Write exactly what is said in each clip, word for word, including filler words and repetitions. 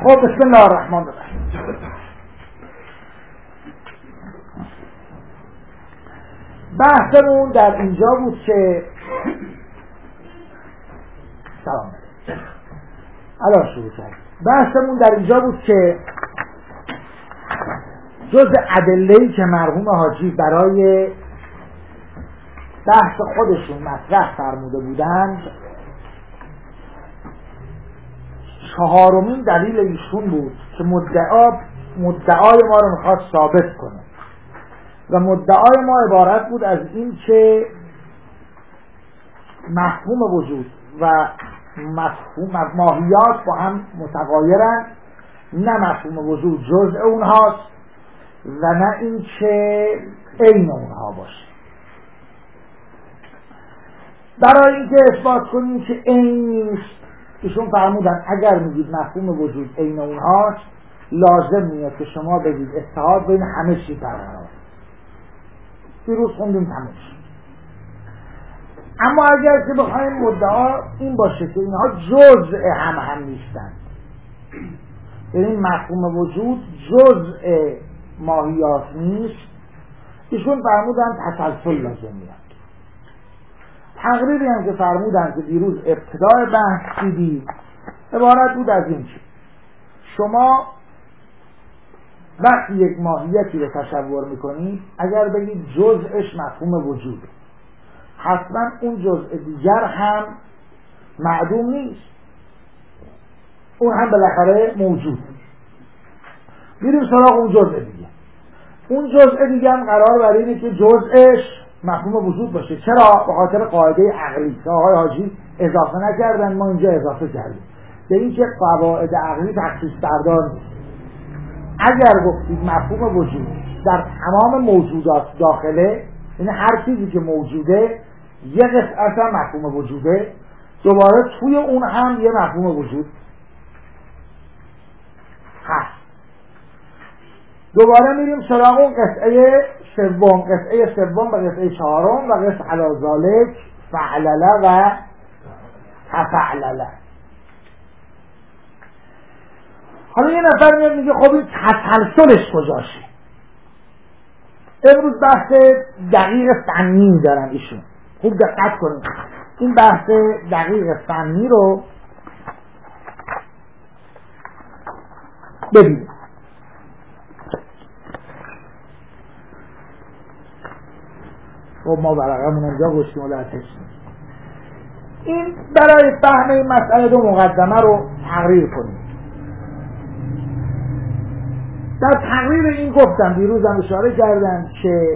خب بسم الله الرحمن الرحیم. بحثمون در اینجا بود که سلام الان شروع کرد. بحثمون در اینجا بود که جز ادله‌ای که مرحوم حاجی برای بحث خودشون مطرح فرموده بودند، چهارمین دلیل ایشون بود که مدعا مدعای ما رو میخواد ثابت کنه و مدعای ما عبارت بود از این که مفهوم وجود و مفهوم ماهیات با هم متغایرن، نه مفهوم وجود جزء اونهاست و نه این که عین اونها باشه. برای اینکه اثبات کنیم که عین نیست، ایشون فرمودن اگر میگید مفهوم وجود عین اونهاست، لازم میاد که شما بگید اتحاد بین همه چیز برقرار. دیروز خوندیم تموم شد. اما اگر که بخوایم مدعا این باشه که اینها جزء هم هم نیستن، یعنی مفهوم وجود جزء ماهیات نیست، ایشون فرمودن تسلسل لازم میاد. تقریری هم که فرمودن که دیروز ابتدای بحث دیدی عبارت بود از این که شما وقتی یک ماهیتی رو تصور میکنید، اگر بگید جزءش مفهوم وجوده، حتما اون جزء دیگر هم معدوم نیست، اون هم بالاخره موجود. میریم سراغ اون جزء دیگه. اون جزء دیگه هم قرار بر اینه که جزءش مفهوم وجود باشه. چرا؟ به خاطر قاعده عقلی که آقای حاجی اضافه نکردن، ما اینجا اضافه کردیم، به این که قواعد عقلی تخصیص بردار نیست. اگر گفتید مفهوم وجود در تمام موجودات داخله، یعنی هر چیزی که موجوده یه قطعه هم مفهوم وجوده، دوباره توی اون هم یه مفهوم وجود هست. دوباره میریم سراغ اون قطعه سوم، قطعه سوم و قطعه چهارم و قطعه علی ذالک فعلله و تفعلله. حالا یه نفر میاد میگه خب این تسلسلش کجاشه؟ امروز بحث دقیق فنی دارن ایشون، خوب دقت کنید. این بحث دقیق فنی رو ببینید. خب ما برقمون اینجا گوشتیم و لحظش این برای فهم این مسئله دو مقدمه رو تقریر کنیم. در تقریر این گفتم، دیروزم اشاره کردم که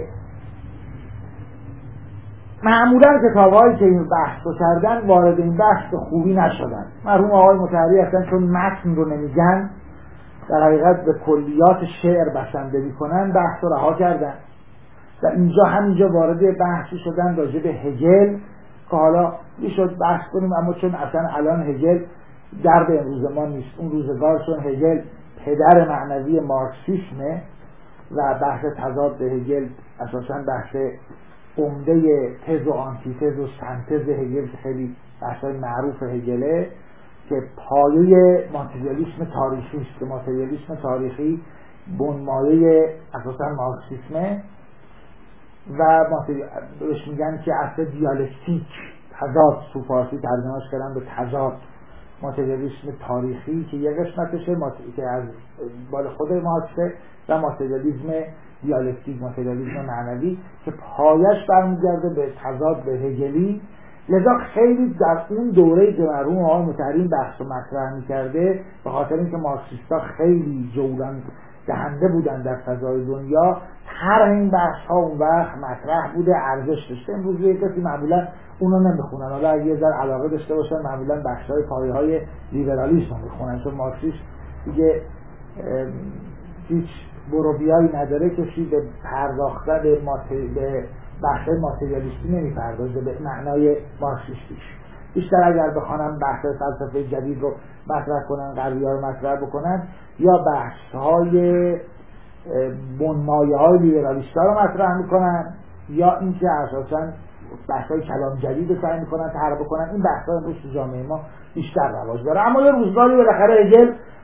معمولا کتاب‌هایی که این بحث رو کردن وارد این بحث به خوبی نشدن. مرحوم آقای مطهری هستن چون متن رو نمیگن، در حقیقت به کلیات شعر بسنده میکنن، بحث رو رها کردن و اینجا همینجا وارد بحثی شدن راجع به هگل که حالا میشد بحث کنیم، اما چون اصلا الان هگل درد امروز ما نیست. اون روزگار چون هگل پدر معنوی مارکسیسمه و بحث تضاد هگل اساساً بحث عمده تز و آنتیتز و سنتز هگل که خیلی بحثای معروف هگله که پایه ماتریالیسم تاریخی است، که ماتریالیسم تاریخی بنمایه اساساً مارکسیسمه و بهش میگن که اصل دیالکتیک، تضاد، تو فارسی ترجمهش کردن به تضاد. ماتریالیسم تاریخی که یک قسمتشه که از بال خود مارکسه و ماتریالیسم دیالکتیک، ماتریالیسم معنوی که پایش برمیگرده به تضاد به هگلی. لذا خیلی در اون دوره‌ای که مرحوم آقای مطهری بحث رو مطرح می‌کرده، به خاطر اینکه مارکسیستا خیلی جولان دهنده بودن در فضای دنیا، هر این بحث ها اون وقت مطرح بوده، ارزش داشته. امروز یه کسی معمولا اونو نمیخونن، حالا اگه یه ذره علاقه داشته باشن معمولا بحث های پایه های لیبرالیسم رو میخونن، چون مارکسیسم دیگه هیچ بروبیایی نداره، کسی به پرداختن به, به بحث ماتریالیستی نمیپردازه به معنای مارکسیستیش. بیشتر اگر بخوانم بحث فلسفه جدید رو مطرح کنن، غربی‌ها رو مطرح بکنن، یا بحث‌های بنمایه‌های لیبرالیست‌ها رو مطرح میکنن، یا اینکه اساساً بحث‌های کلام جدید رو سعی میکنن طرح بکنن. این بحث‌ها امروز تو جامعه ما بیشتر رواج داره. اما یه روزگاری بالاخره هگل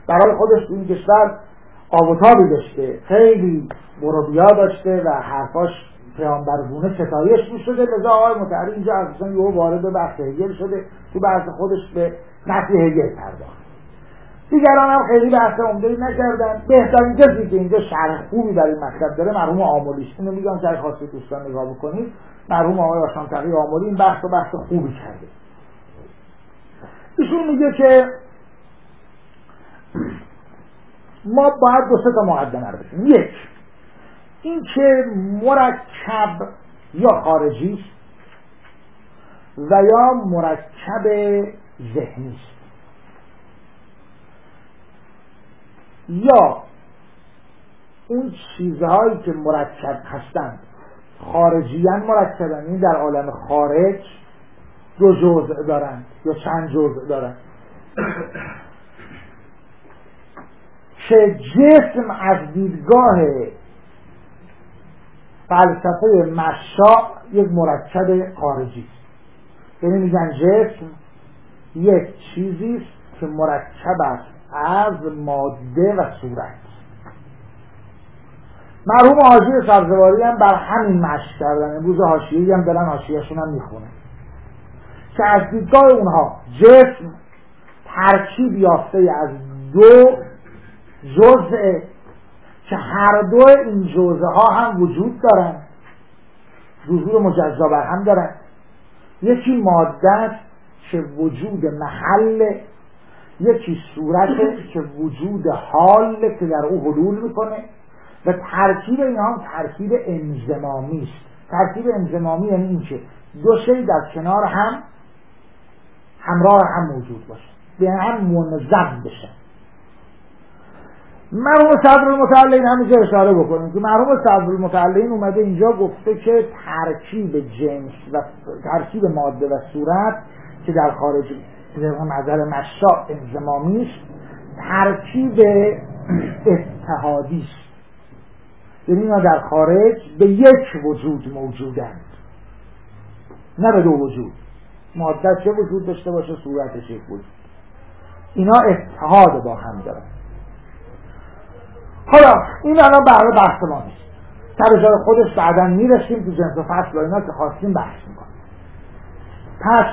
برای خودش تو این کشور آب و تابی داشته، خیلی برو بیا داشته و حرفاش پیامبرگونه ستایش می شده. لذا آقای مطهری اینجا اصلا یه وارد به بحث هگل شده، تو بحث خودش به نفی هگل پرداخت. دیگران هم خیلی بحث عمده‌ای نکردن. بهترین کسی که اینجا شرح خوبی برای این مطلب داره مرحوم آملی است. اینو میگم که اگه خواستید دوستان نگاه بکنید، مرحوم آقای آشامتقی آملی این بحث رو بحث خوبی کرده. ایشون میگه که ما باید دو سه تا مقدمه رو بشیم. یک، این که مرکب یا خارجی است و یا مرکب ذهنی است، یا اون چیزهایی که مرکب هستند خارجیان مرکبن، این در عالم خارج دو جزء دارند یا چند جزء دارند که جسم از دیدگاه فلسفه مشاء یک مرکب خارجی است. یعنی میگن جسم یک چیزی است که مرکب است از ماده و صورت. مرحوم حاشیه سبزواری هم بر همین مشق کردن، امروز حاشیه‌ای هم دارن حاشیه‌شون هم میخونن که از دیدگاه اونها جسم ترکیب یافته از دو جزء که هر دو این جزء ها هم وجود دارن، ظهور مجزا بر هم دارن. یکی ماده است که وجود محل، یکی صورت که وجود حال که در او حلول میکنه و ترکیب این هم ترکیب انضمامی است. ترکیب انضمامی یعنی این که دو شی در کنار هم همراه هم موجود باشه، به هم منضم بشن. مرحوم صدرالمتعلین همینجا اشاره بکنیم که مرحوم صدرالمتعلین اومده اینجا گفته که ترکیب جنس و ترکیب ماده و صورت که در خارج در نظر مشاء انضمامی است، ترکیب اتحادی است. یعنی اینا در خارج به یک وجود موجودند، نه به دو وجود. ماده چه وجود داشته باشه، صورتش یک وجود. اینا اتحاد با هم دارن. حالا این الان برای بحث ما نیست، سر جای خودش بعداً میرسیم تو جنس و فصل و اینا که خواستیم بحث میکنیم. پس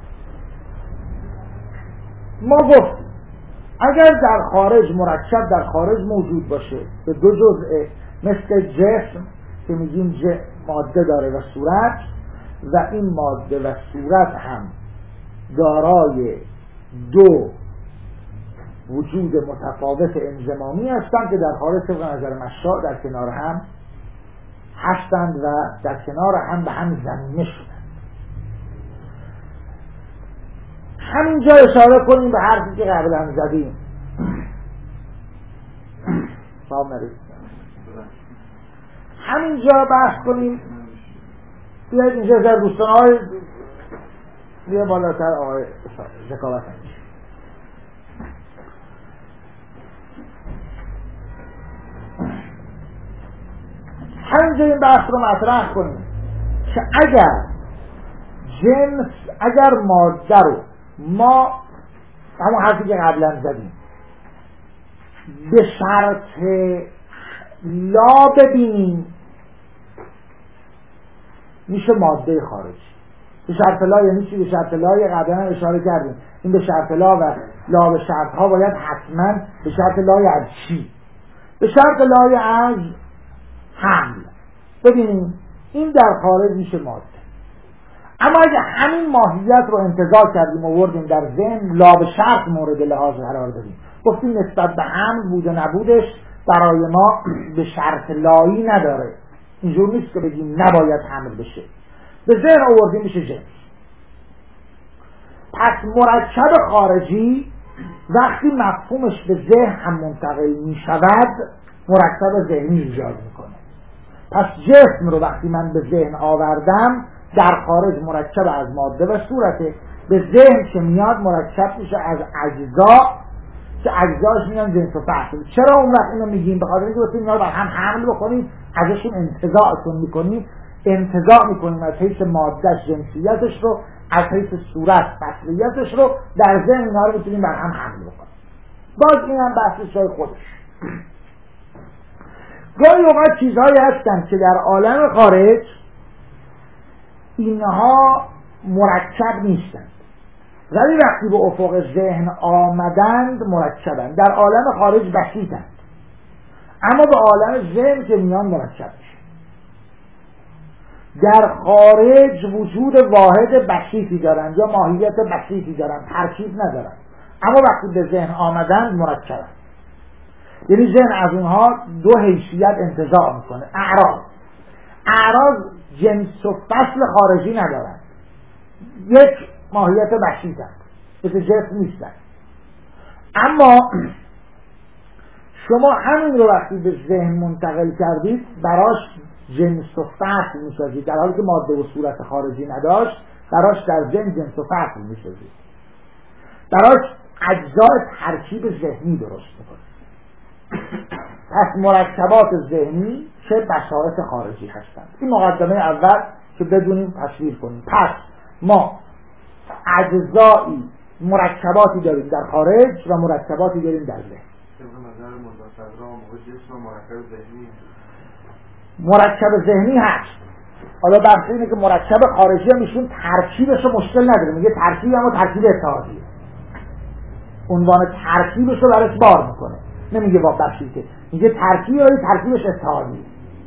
ما گفتیم اگر در خارج مرکب در خارج موجود باشه به دو جزء مثل جسم که میگیم ماده داره و صورت، و این ماده و صورت هم دارای دو وجود متفاوت انضمامی هستند که در خارج طبق نظر مشاء در کنار هم هستند و در کنار هم به هم ضمیمه شدند. همینجا اشاره کنیم به حرفی که قبلا زدیم. همینجا بحث کنیم. بیاید اینجا در دوستان های بیا بالاتر آقای ذکاوت همیشه. همینجا این بحث رو مطرح کنیم که اگر جنس اگر ماده رو ما همون حرفی که قبلا زدیم به شرط لا ببینیم میشه ماده خارجی. به شرط لا یعنی چی؟ به شرط لا قبلا اشاره کردیم. این به شرط لا و لا به شرط ها باید حتما به شرط لا از چی؟ به شرط لا از حمل. ببینیم این در خارج میشه ماده. اما اگه همین ماهیت رو انتزاع کردیم و وردیم در ذهن، لا به شرط مورد لحاظ قرار دادیم، گفتیم نسبت به حمل بود و نبودش برای ما به شرط لایی نداره. اینجور نیست که بگیم نباید حمل بشه، به ذهن آوردیم میشه جنس. پس مرکب خارجی وقتی مفهومش به ذهن هم منتقل میشود مرکب ذهنی ایجاد میکنه. پس جسم رو وقتی من به ذهن آوردم در خارج مرکب از ماده و صورته، به ذهن که میاد مرکب میشه از اجزا که اجزاش میان جنس و فصل. چرا اون وقت اینو میگیم؟ به خاطر اینکه وقتی اینا رو بر هم حمل بکنیم ازشون انتزاعشون میکنیم، انتزاع میکنیم از حیث مادهش جنسیتش رو، از حیث صورت فصلیتش رو، در ذهن اینا رو میتونیم بر هم حمل بکنیم. باز این هم بحثش جای خودش. گاهی اوقات چیزهایی هستن که در عالم خارج اینها مرکب نیستند، ولی وقتی به افق ذهن آمدند مرکبند. در عالم خارج بسیطند، اما به عالم ذهن که میان مرکب میشه. در خارج وجود واحد بسیطی دارند یا ماهیت بسیطی دارند، ترکیب ندارند، اما وقتی به ذهن آمدند مرکبند. یعنی ذهن از اونها دو حیثیت انتزاع میکنه. اعراض اعراض جنس و فصل خارجی ندارند، یک ماهیت بسیطند، مثل جسم نیستند. اما شما همین رو وقتی به ذهن منتقل کردید براش جنس و فصل میسازید، در حالی که ماده و صورت خارجی نداشت براش در ذهن جنس و فصل میسازید، براش اجزای ترکیب ذهنی درست میکنید. پس مرکبات ذهنی چه بساطت خارجی هستند. این مقدمه اول که بدونیم تصویر کنیم. پس ما اجزایی مرکباتی داریم در خارج و مرکباتی داریم در ذهن. مرکب ذهنی هست. حالا بحث اینه که مرکب خارجی هم ایشون ترکیبش رو مشکل نداره، میگه ترکیب اما ترکیب اتحادیه، عنوان ترکیبش رو برش بار میکنه، نمیگه با بخشیده، میگه ترکیب ولی ترکیبش اتحادیه.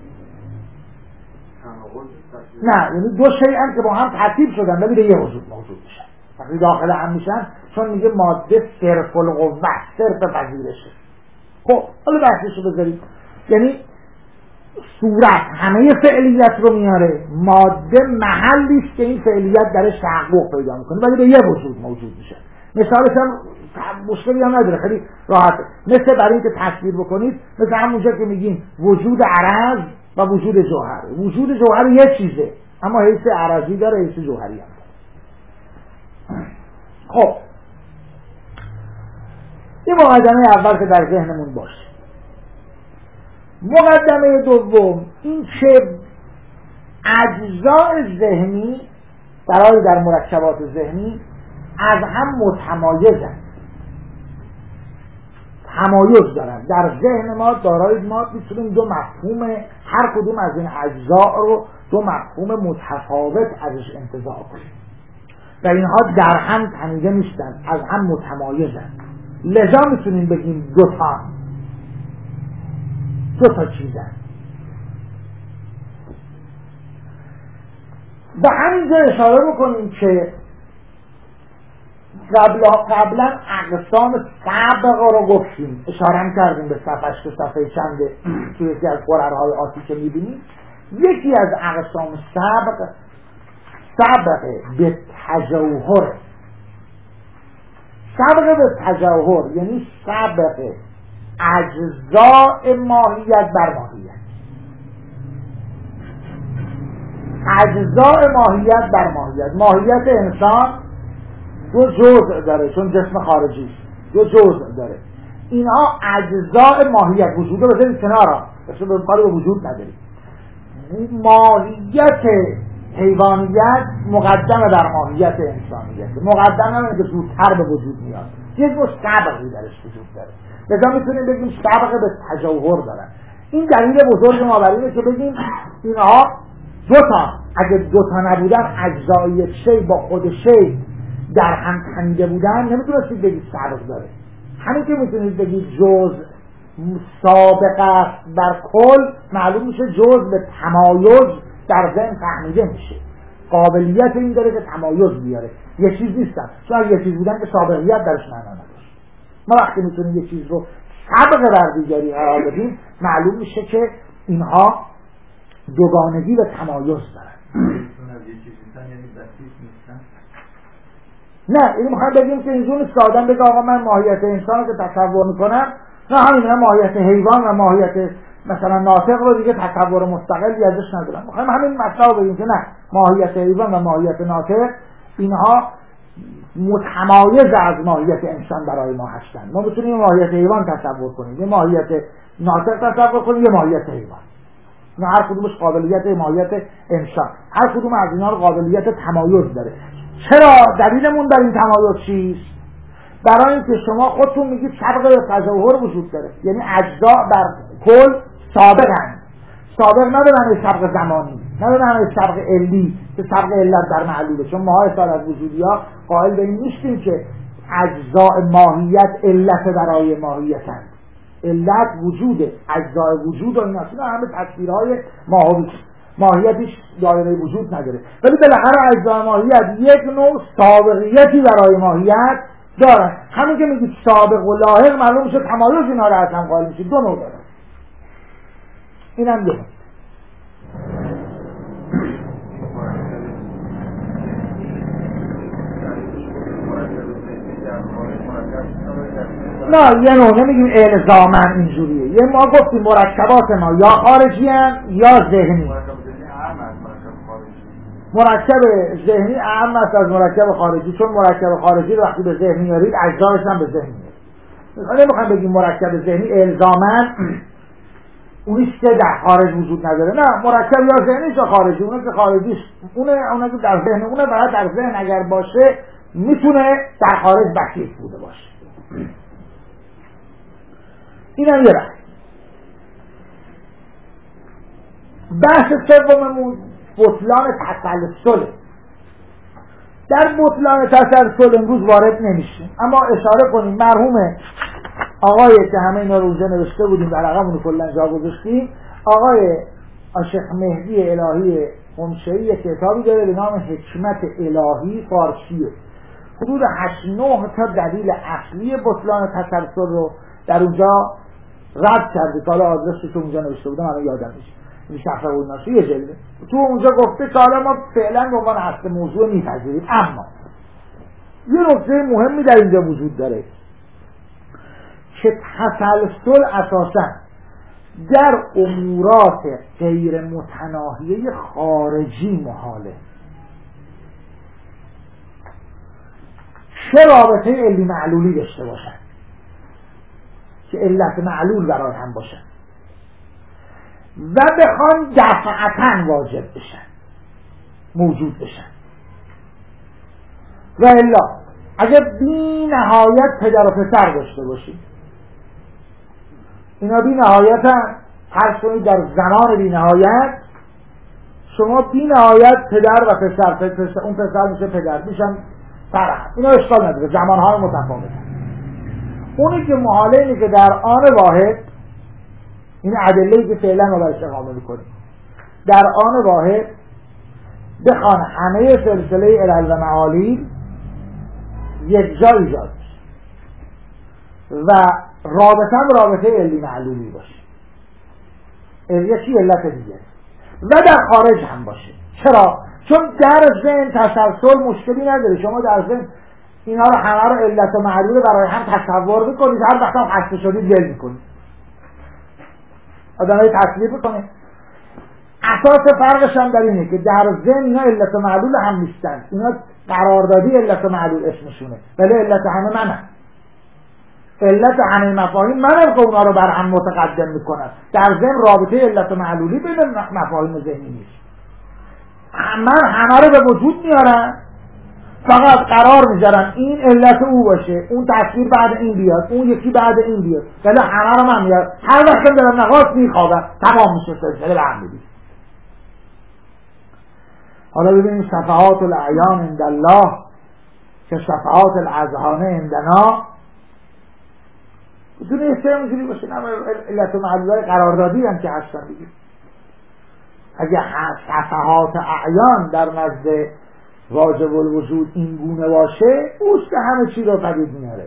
نه، یعنی دو شیء هم که با هم ترکیب شدن ولی به یه وجود موجود میشن وقتی داخل هم میشن، چون میگه ماده صرف القوه، صرف پذیرشه. خب حالا بحثش رو بذارید. یعنی صورت همه فعلیت رو میاره، ماده محلی است که این فعلیت درش تحقق پیدا میکنه ولی به یه وجود موجود میشه. مثالش هم مشکلی هم نداره، خیلی راحته. مثل برای اینکه تصویر بکنید، مثل همونجا که میگیم وجود عرض و وجود جوهر. وجود جوهر یه چیزه اما حیث عرضی داره، حیث جوهری هم داره. خب این مقدمه اول که در ذهنمون باشه. مقدمه دوم این که اجزاء ذهنی برای در مرکبات ذهنی از هم متمایزن، تمایز دارن. در ذهن ما دارای ما میتونیم دو مفهوم هر کدوم از این اجزاء رو دو مفهوم متفاوت ازش انتزاع کنیم و اینها در هم تنیده نیستن، از هم متمایزن. لذا میتونیم بگیم دو تا دو تا چیزن. به همینجا اشاره بکنیم که قبلا قبلا اقسام سبق رو گفتیم، اشاره کردیم به صفحه که صفحه چنده که یکی از قرارهای آتی که میبینیم. یکی از اقسام سبق سبق به تجوهر. سبق به تجوهر یعنی سبق اجزاء ماهیت بر ماهیت. اجزاء ماهیت بر ماهیت. ماهیت انسان دو جزء داره چون جسم خارجی است، دو جزء داره. اینها اجزاء ماهیت. وجود رو بذارید کنار، بسید به کاری به وجود ندارید. ماهیت حیوانیت مقدمه بر ماهیت انسانیت، مقدمه همه که زودتر به وجود میاد. یک نوع سبقی درش وجود داره، لذا میتونیم بگیم سبق به تجوهر دارن. این دلیل بزرگ ما بر اینه که بگیم اینها دو تا، اگه دو تا نبودن اجزای شی با خود شی در هم تنیده بودن نمیتونستید بگید سبق داره. همین که میتونید بگید جز سابق است بر کل، معلوم میشه جز به تمایز در ذهن فهمیده میشه، قابلیت این داره که تمایز بیاره. یه چیز نیستن، چون اگه یه چیز بودن که سابقیت درش معنا نداشت. ما وقتی میتونیم یه چیز رو سبق بر دیگری قرار بدیم معلوم میشه که اینها دوگانگی و تمایز دارن. نه، این میخوام بگیم که اینجور نیست که آدم بگه آقا من ماهیت انسان که تصور میکنم، نه همین ماهیت حیوان و ماهیت مثلا ناطق رو دیگه تصور مستقلی ازش ندارم. میخوایم همین مطلب بگیم که نه، ماهیت حیوان و ماهیت ناطق اینها متمایز از ماهیت انسان برای ما هستند. ما میتونیم ماهیت حیوان تصور کنیم، یه ماهیت ناطق تصور کنیم، یه ماهیت حیوان. نه، هر کدومش قابلیت ماهیت انسان، هر کدوم از اینا رو قابلیت تمایز داره. چرا؟ دلیلمون بر این تمایز چیست؟ برای اینکه شما خودتون میگید سبق تظاهر وجود داره، یعنی اجزا بر کل سابقن، سابق نه به معنی سبق زمانی، نه به معنی سبق علی که سبق علت در معلوله، چون ما اصال از وجودیا قائل به این نیستیم که اجزاء ماهیت علت برای ماهیتن. علت وجوده، اجزاء وجود و اینا اینا همه تصویرهای ماهوی، ماهیتش دایره وجود نداره، ولی بالاخره اجزاء ماهیت یک نوع سابقیتی برای ماهیت دارن. همین که میگید سابق و لاحق معلوم میشه تمایز اینا رو از هم قائل میشه، دو نوع دارن. اینم یه نه یه نوع نمیگیم الزامن اینجوریه، یه ما گفتیم مرکبات ما یا خارجی هن یا ذهنی. مرکب ذهنی اهم است از مرکب خارجی، چون مرکب خارجی رو وقتی به ذهن میارید اجزایش هم به ذهن میارید. نمیخوام بگیم مرکب ذهنی الزامن اونیست که در خارج وجود نداره، نه، مرکب یا ذهنی یا خارجی، اونه که خارجیش اونه اونه که در ذهن اونه، باید در ذهن اگر باشه میتونه در خارج بسیط بوده باشه. اینم یه بحث. بحث سوممون بطلان تسلسل. در بطلان تسلسل امروز وارد نمیشیم، اما اشاره کنیم مرحوم آقای که همه اینا رو اونجا نوشته بودیم در رقمونو کلا جا گذاشتیم، آقای شیخ مهدی الهی قمشه‌ای کتابی داره به نام حکمت الهی، فارسیه، حدود هشت نه تا دلیل اصلی بطلان تسلسل رو در اونجا رد کرده. حالا آدرسش رو اونجا نوشته بودم الان یادم میشه، این شرح الناسی یه جلده تو اونجا گفته که حالا ما فعلا به عنوان اصل موضوع میپذیریم، اما یه نکته مهمی در اینجا وجود داره که تسلسل اساسا در امورات غیر متناهیه خارجی محاله. چه رابطه علی معلولی داشته باشن که علت معلول برای هم باشن و بخوان دفعتاً واجب بشن، موجود بشن، و الا اگر بی نهایت پدر و پسر داشته باشید، اینا بی نهایت هم هر کنید در زمان بی نهایت شما بی نهایت پدر و پسر, پسر اون پسر میشه پدر، میشن فرح، اینا اشکال نداره، زمانهای متفاوت. اونی که محاله اینه که در آن واحد، این ادله‌ای که فعلا ما برش اقامه میکنیم، در آن واحد بخوان همه سلسله علل و معالی یک جا ایجاد و رابطه هم رابطه علی معلولی باشه، یکی علت دیگه، و در خارج هم باشه. چرا؟ چون در ذهن تسلسل مشکلی نداره، شما در ذهن اینا رو همه رو علت و معلول برای هم تصور میکنید، هر وقت هم خسته شدید ول میکنید، آدمایی تصویر میکنید. اساس فرقش هم در اینه که در ذهن اینا علت و معلول هم نیستن، اینا قراردادی علت و معلول اسمشونه، ولی علت همه منم، علت همه مفاهیم منم که اونا رو بر هم متقدم میکنم. در ذهن رابطه علت و معلولی بین مفاهیم ذهنی نیست، من همه رو به وجود میارن، فقط قرار میذارن این علت او باشه، اون تصویر بعد این بیاد، اون یکی بعد این بیاد، ولی همه رو من میارم، هر وقت که دارم نقاط میخوابم تمام میشه سلسله به هم میدید. حالا ببینیم صفحات الاعیان عند الله که صفحات الاذهان عندنا بدون احترام اینجوری باشه، نه علت و معلولای قراردادی هم که هستن دیگه. اگه صفحات اعیان در نزد واجب الوجود این گونه باشه، اوست همه چی رو پدید میاره.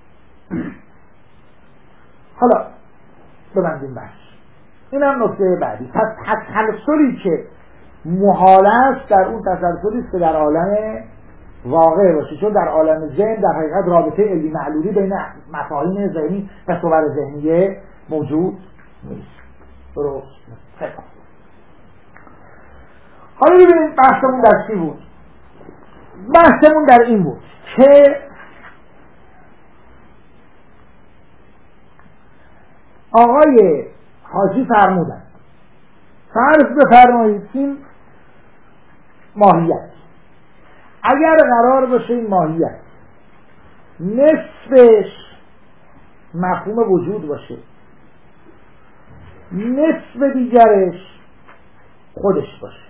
حالا ببندیم بحث. این هم نکته بعدی. پس تسلسلی که محال است در اون تسلسلی است که در عالم واقع باشه، چون در عالم ذهن در حقیقت رابطه علی معلولی بین مفاهیم ذهنی و صور ذهنیه موجود نیست. درست. حالا ببینید بحثمون در چی بود. بحثمون در این بود که آقای حاجی فرمودن فرض بفرمایید این ماهیت، اگر قرار باشه این ماهیت نصفش مفهوم وجود باشه، نصف دیگرش خودش باشه.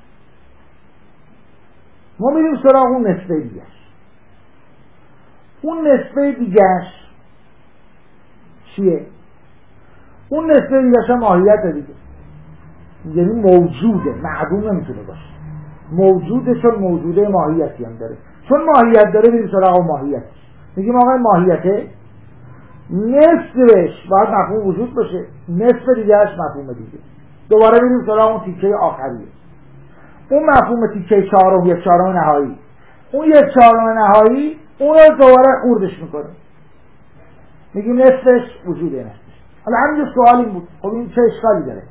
ما میریم سراغ اون نصف دیگرش. اون نصف دیگرش چیه؟ اون نصف دیگرش هم ماهیت دیگه، یعنی موجوده، معدوم نمیتونه باشه، موجوده، چون موجوده ماهیتی هم داره. چون ماهیت داره میریم سراغ ماهیت، میگیم آقای ماهیته نصفش باید مفهوم وجود باشه، نصف دیگرش مفهوم دیگه. دوباره میریم سراغ اون تیکه آخریه، اون مفهوم تیکه چهارم، یک چهارم نهایی. اون یک چهارم نهایی اون رو دوباره خوردش میکنه، میگیم نصفش وجوده نصفش. حالا همینجا سوال این بود، خب این چه اشکالی داره؟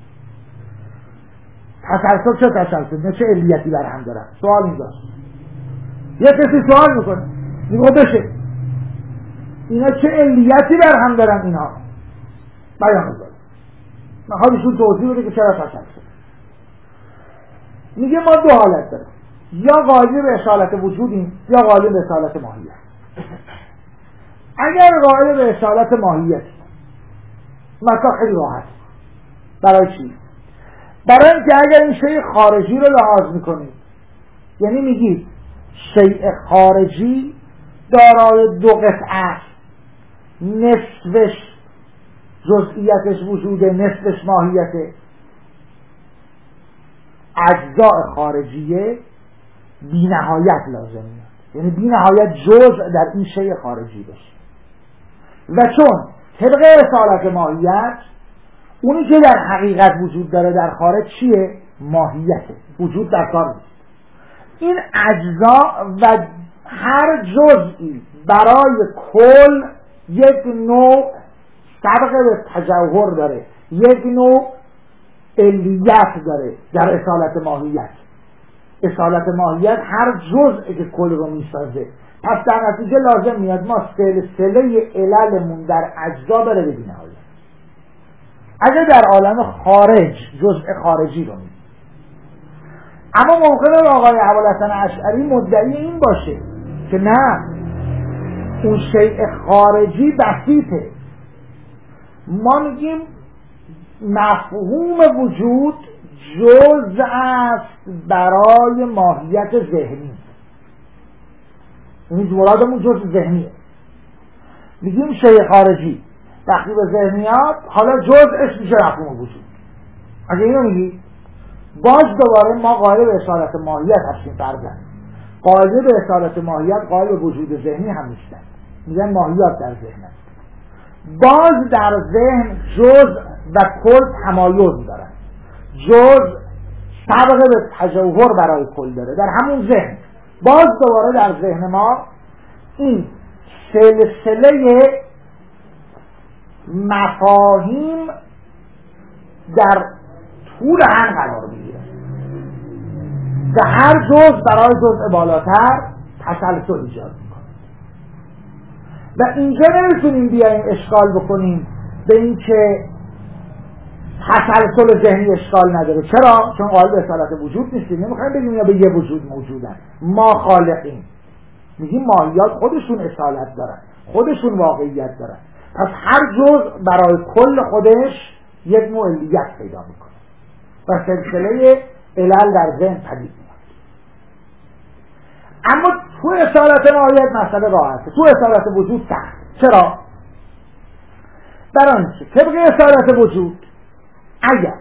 تسلسل چه تسلسل؟ نه چه علیتی برهم دارن؟ سوال اینجاست. یه کسی سوال میکنه میگه بشه اینا چه علیتی برهم دارن؟ اینا بیان میکنه، میخواد ایشون توضیح بده که چرا تسلسل. میگه ما دو حالت داریم، یا قائل به اصالت وجودیم یا قائل به اصالت ماهیت. اگر قائل به اصالت ماهیت مثلا خیلی راحت. برای چی؟ برای اینکه اگر این شیء خارجی رو لحاظ میکنید، یعنی میگید شیء خارجی دارای دو قطعه، نصفش جزئیتش وجوده، نصفش ماهیته، اجزاء خارجیه بی نهایت لازم میاد، یعنی بی نهایت جزء در این شیء خارجی بشه. و چون طبق اصالت ماهیت اونی که در حقیقت وجود داره در خارج چیه؟ ماهیته، وجود در کار نیست. این اجزا و هر جزئی برای کل یک نوع سبق به تجوهر داره، یک نوع علیت داره در اصالت ماهیت. اصالت ماهیت هر جزئی که کل رو میسازه. پس در نتیجه لازم میاد ما سلسله عللمون در اجزا بره به بی‌نهایت. اگر در عالم خارج جزء خارجی رو میگیم، اما ممکنه آقای ابوالحسن اشعری مدعی این باشه که نه، اون شیء خارجی بسیطه. ما میگیم مفهوم وجود جزء است برای ماهیت ذهنی، این مرادمون جزء ذهنیه. میگیم شیء خارجی وقتی به ذهنیات حالا جزءش میشه مفهوم وجود. اگه اینو میگی باز دوباره ما قائل به اصالت ماهیت هستیم. فرضاً قائل به اصالت ماهیت قائل به وجود ذهنی هم نیستن، میگن ماهیات در ذهن است. باز در ذهن جزء و کل تمایز دارن، جزء سبق به تجوهر برای کل داره در همون ذهن. باز دوباره در ذهن ما این سلسله مفاهیم در طول هم قرار میگیره که هر جزء برای جزء بالاتر تسلسل ایجاد میکنه. و اینجا نمیتونیم بیاییم اشکال بکنیم به این که تسلسل ذهنی اشکال نداره. چرا؟ چون قائل به اصالت وجود نیستیم، نمیخوایم بگیم اینا به یه وجود موجودن، ما خالقیم. میگیم ماهیات خودشون اصالت دارن، خودشون واقعیت دارن. پس هر جزء برای کل خودش یک نوع علیت پیدا میکنه و سلسله علل در ذهن پدید میاد. اما تو اصالت ماهیت مسئله راحته، تو اصالت وجود سخت. چرا؟ برای اینکه طبق اصالت وجود اگر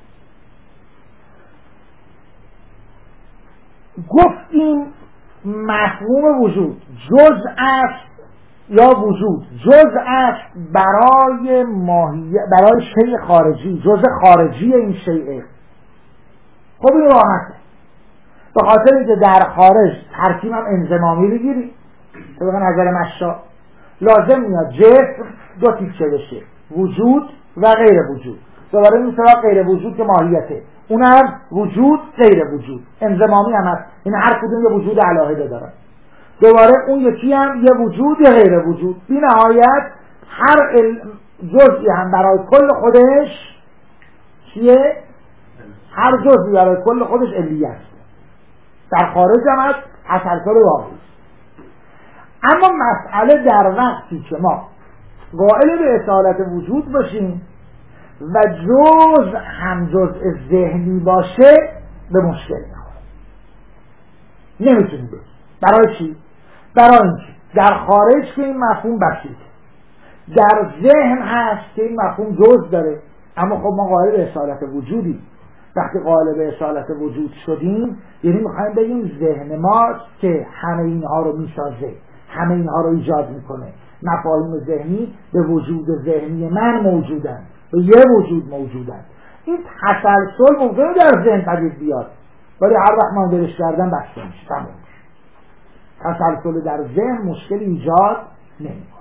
گفتیم مفهوم وجود جزء است یا وجود جزء است برای ماهیت، برای شیء خارجی، جزء خارجی این شیء، خب این راحته. به خاطر اینکه در خارج ترکیب هم انضمامی بگیریم، طبق نظر مشا لازم میاد جسم دو تیکه بشه، وجود و غیر وجود. دوباره این سراغ غیر وجود که ماهیته، اون هم وجود غیر وجود، انضمامی هم هست، این هر کدوم یه وجود علاهده داره. دوباره اون یکی هم یه وجود یه غیر وجود. بی نهایت هر جزئی هم برای کل خودش چیه؟ هر جزئی برای کل خودش علیه است. در خارج هم هست تسلسل واقعی. اما مسئله در وقتی که ما قائل به اصالت وجود باشیم و جزء هم جزء ذهنی باشه به مشکل میخوره. نمیتونیم بگیم. برای چی؟ برای اینکه در خارج که این مفهوم بسیطه، در ذهن هست که این مفهوم جزء داره، اما خب ما قائل به اصالت وجودیم. وقتی قائل به اصالت وجود شدیم یعنی میخوایم بگیم ذهن ما که همه اینها رو میسازه، همه اینها رو ایجاد میکنه. مفاهیم ذهنی به وجود ذهنی من موجودن، به یه وجود موجودن. این تسلسل ممکنه در ذهن پدید بیاد ولی هر وقت ما درش کردن بسته میشه، تمام میشه. تسلسل در ذهن مشکل ایجاد نمیکنه.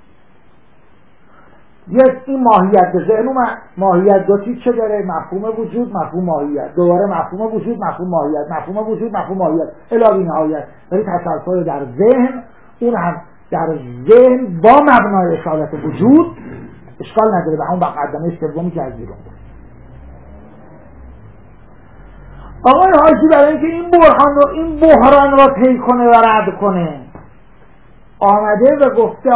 یک این ماهیت به ذهن اومد، ماهیت دو تیکه داره، مفهوم وجود، مفهوم ماهیت، دوباره مفهوم وجود، مفهوم ماهیت، مفهوم وجود، مفهوم ماهیت الی نهایت. ولی تسلسل در ذهن، اون هم در ذهن با مبنای اصالت وجود، اشکال نداره به همون مقدمه سومی که از بیرون. آقای حاجی برای اینکه این بحران رو این بحران رو طی کنه و رد کنه آمده و گفته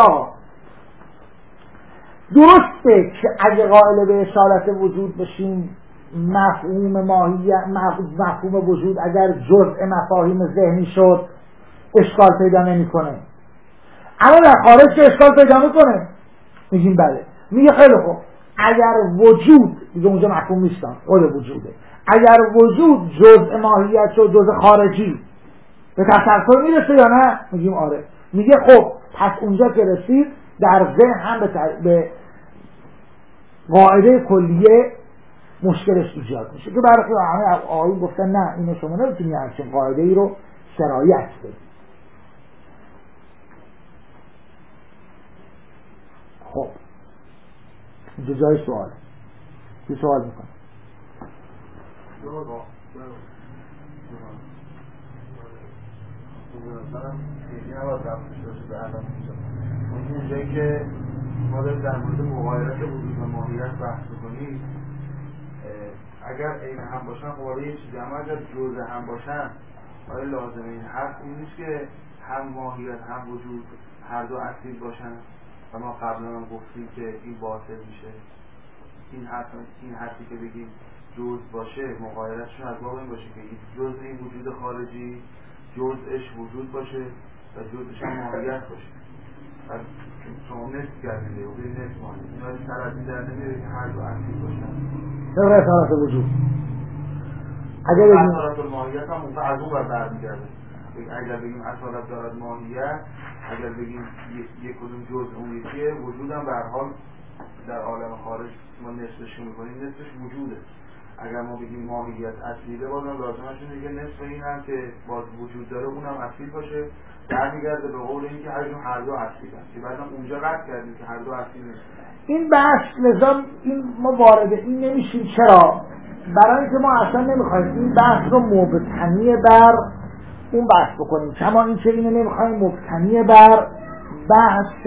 درسته که اگه قائل به اصالت وجود بشیم مفهوم ماهیت، مفهوم وجود اگر جزء مفاهیم ذهنی شد اشکال پیدا نمیکنه، اما در خارج که اشکال پیدا میکنه. میگیم بله. میگه خیلی خوب اگر وجود دیگه اونجا مفهوم نیستن، خود وجوده، اگر وجود جزء ماهیت شد، جزء خارجی، به تسلسل میرسه یا نه؟ میگیم آره. میگه خب پس اونجا که رسید در ذهن هم به, تر... به قاعده کلیه مشکلش ایجاد میشه که برای همه آقایون گفتن نه اینو شما نمیتونی همچین قاعده ای رو سرایت بدید. خب اینجا جای سوال چی سوال میکنم؟ اونجایی که ما داریم در مورد مغایرت وجود و ماهیت بحث میکنیم، اگر عین هم باشن خب حالا یه چیزی، اما اگر جزء هم باشن آیا لازمه این حرف این نیست که هم ماهیت هم وجود هر دو اصیل باشن و ما قبلا هم گفتیم که این باطل میشه؟ این حرف این حرفی که بگیم جزء باشه مغایرتشون از باب این باشه که جزء این وجود خارجی جزءش وجود باشه و جزءش هم ماهیت باشه. شما نفت کردید و بید نفت ماهیت این سر از این در نمیره که هر دو اصیل باشن طبق اصالت وجود. اگر بگیم اصالت ماهیت هم اون از اون بر برمیگرده. اگر بگیم اصالت دارد ماهیت، اگر بگیم یک کدوم جزء اون یکیه، وجود هم به هر حال در عالم خارج ما نصفش میکنیم، نصفش وجوده. اگر ما بگیم ماهیت اصیله بازم لازمش اینه که نصف این هم که باز وجود داره اونم اصیل باشه، برمیگرده به قول این که هر دو هر دو اصیلن که بعدم اونجا رد کردیم که هر دو اصیل نیستن. این بحث لازم این ما وارد این نمیشیم. چرا؟ برای اینکه ما اصلا نمیخوایم این بحث رو مبتنی بر اون بحث بکنیم، کما این که اینو نمیخوایم مبتنی بر بحث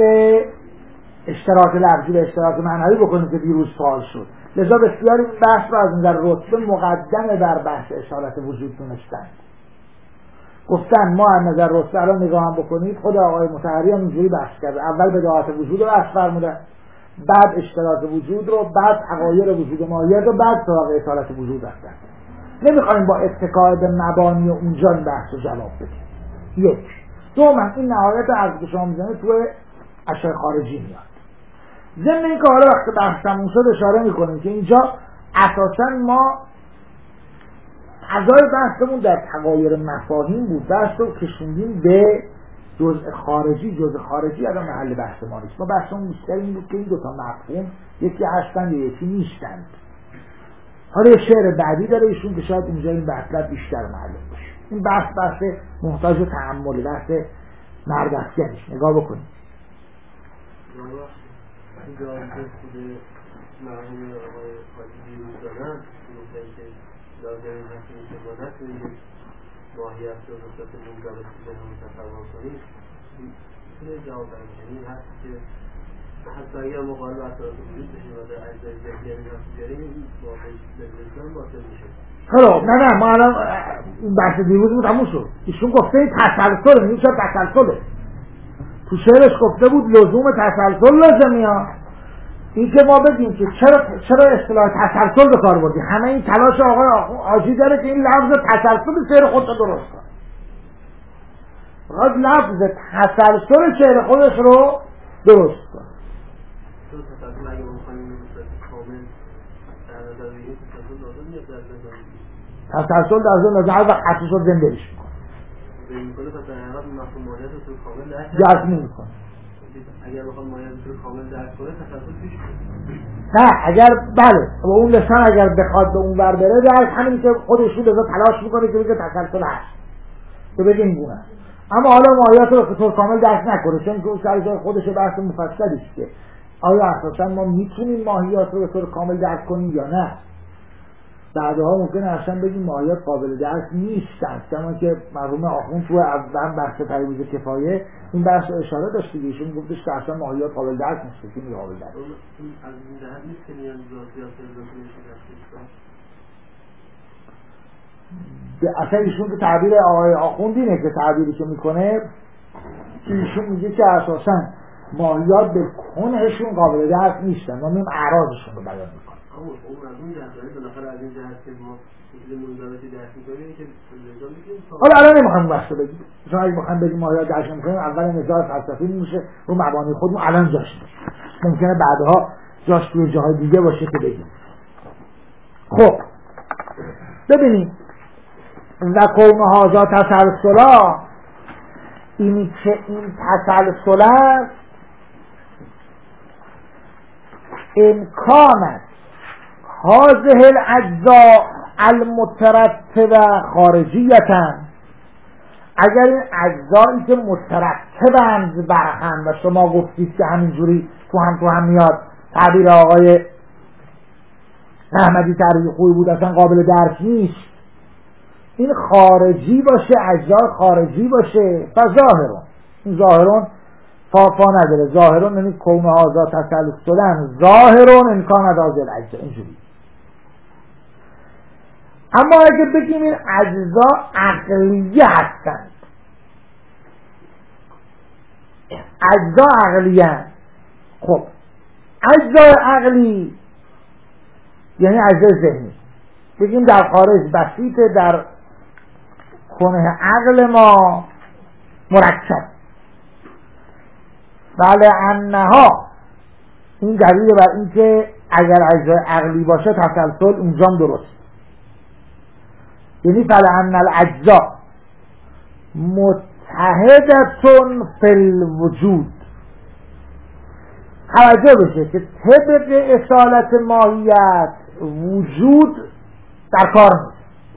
اشتراک لفظی و اشتراک معنوی بکنیم که دیروز سوال شد. لذا بسیار این بحث رو از نظر رتبه مقدم بر بحث اصالت وجود دونستن. گفتن ما از نظر رتبه الان نگاه هم بکنید خود آقای مطهری هم اینجوری بحث کرده، اول بداهت وجود رو بحث فرمودن، بعد اشتراک وجود رو، بعد تغایر وجود ماهیت رو، بعد سراغ اصالت وجود رفتن. نمیخوایم با اتکای به مبانی اونجا این بحث رو جواب بدیم. یک دوما این نهایت از که شما میزنه توی اشیاء خارجی میاد. ضمن این که حالا وقت بحثمون شد اشاره میکنیم که اینجا اساسا ما فضای بحثمون در تغایر مفاهیم بود، بحث رو کشوندیم به جزء خارجی. جزء خارجی الان محل بحث ما نیست. ما بحثمون بیشتر این بود که این دوتا مفهوم یکی هستند یا یکی نیستند. حالا یه شعر بعدی داره ایشون که شاید اینجا این بحث بیشتر معلوم باشه. این بحث بحث محتاج تأمل، بحث مردافکنش. نگاه بکنید. این جایی که خود مرحوم آقای خاطی دیروز دارن میگن که لازم این هست که ما نتونیم یک ماهیت رو نسبت منضبط ذهنمون تصور کنیم. میتونه جواب برمیشه این هست که حتی اگر مقابل اثرات وجود بشیم و در اجزای ذهنی هم هست بیاریم این واقعی بزنستان باطل میشه. خب نه نه ما الان این بحث دیروز بود همون شد. ایشون گفته این تسلسله، میگه چرا تسلسله؟ تو شعرش گفته بود لزوم تسلسل لازمی ها. این که ما بگیم که چرا چرا اصطلاح تسلسل به کار بردی، همه این تلاش آقای حاجی داره که این لفظ تسلسل شعر خودش رو درست کنه. فقط لفظ تسلسل شعر خودش رو درست کنه. تسلسل اگه بخوایم به صورت کامل در نظر بگیریم تسلسل لازم نیست در نظر تسلسل در ضمن لازم هر وقت خطش رو زندهش میکنه. به این کنه پس در حقیقت مفهوم ماهیت رو طور کامل درک درک نمیکنه. اگر بخواد ماهیت رو طور کامل درک کنه تسلسل پیش میاد. نه اگر بله با اون لسان اگر بخواد به اون ور بره در همین که خودش رو لذا تلاش میکنه که بگه تسلسل هست که بگه این گونه. اما حالا ماهیت رو به طور کامل درک نکنه، چون که اون سر جای خودش بحث مفصلی است که آیا اساسا ما میتونیم ماهیت رو به طور کامل درک کنیم یا نه. بعدها ممکنه اصلا بگیم ماهیت قابل درک نیستن، کما که مرحوم آخوند تو اول بحث تریبوز کفایه این بحث رو اشاره داشت دیگه، ایشون گفتش که اصلا ماهیت قابل درک نیست، که میگه قابل درک. از این جهت نیست که میان ذاتیات اضافه میشه. اصلا ایشون که تعبیر آقای آخوند اینه که تعبیری که میکنه که ایشون میگه که اساسا ماهیات به کنهشون قابل درک نیستن، ما میم اعراضشون رو بیان میکنیم. اما اون از اون جهت داره بالاخره از این جهت که ما چیز منضبطی درک میکنیم که لزوم میگیم. حالا الان نمیخوام بحث بگیم، چون اگه بخوام بگیم ماهیات درک نمیکنیم اول نظر فلسفی میشه رو مبانی خودمون الان جاش میشه، ممکنه بعدها جاش توی جاهای دیگه باشه که بگیم. خب ببینیم و کونه هازا تسلسلا، اینی که این تسلسل است امکانت هذه الاجزاء المترتبه خارجیتا، اگر این اجزایی که مترتبند بر هم و شما گفتید که همینجوری تو هم تو هم میاد، تعبیر آقای احمدی تعبیر خوبی بود، اصلا قابل درک نیست، این خارجی باشه، اجزای خارجی باشه، فظاهرون، این ظاهرون فا نداره، ظاهرون یعنی کونه هازا تسلسلن، ظاهرون امکان ندازل اجزا اینجوری. اما اگه بگیم این اجزا عقلیه هستند، اجزا عقلیه، خب اجزای عقلی یعنی اجزای ذهنی، بگیم در خارج بسیطه، در کنه عقل ما مرکب. بله انها، این دلیل بر این که اگر اجزای عقلی باشه تسلسل اونجام درست، یعنی فلان الاجزاء متحدتون فی الوجود. توجه بشه که طبق اصالت ماهیت وجود در کار نیست،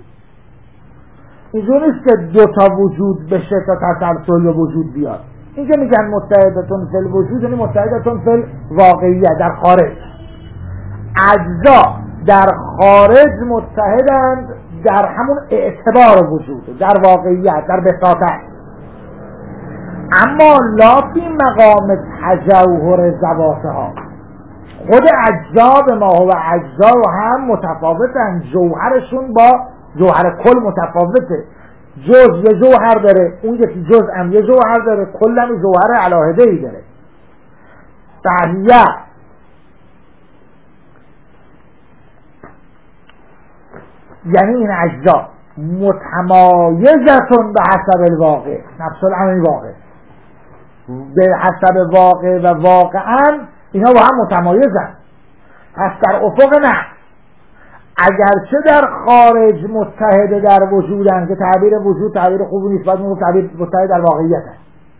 اینجور نیست که دو تا وجود بشه تا تسلسل به وجود بیاد. این که میگن متحدتون فی الوجود یعنی متحدتون فی الواقعیت، در خارج. اجزا در خارج متحدند در همون اعتبار وجود، در واقعیت، در بساطت، اما لا فی مقام تجوهر ذواتها. خود اجزا به ما هو اجزا و هم متفاوتن، جوهرشون با جوهر کل متفاوته. جز یه جوهر داره، اون یکی جز هم یه جوهر داره، کل هم جوهر علاهده ای داره. فهیه یعنی این اجزا متمایزتون به حسب الواقع، نفس الامر واقع، به حسب واقع و واقعا اینا با هم متمایزن. پس در افق نه، اگرچه در خارج متحد در وجودن که تعبیر وجود تعبیر خوبی نیست، باید میگفت تعبیر متحد در واقعیت هست،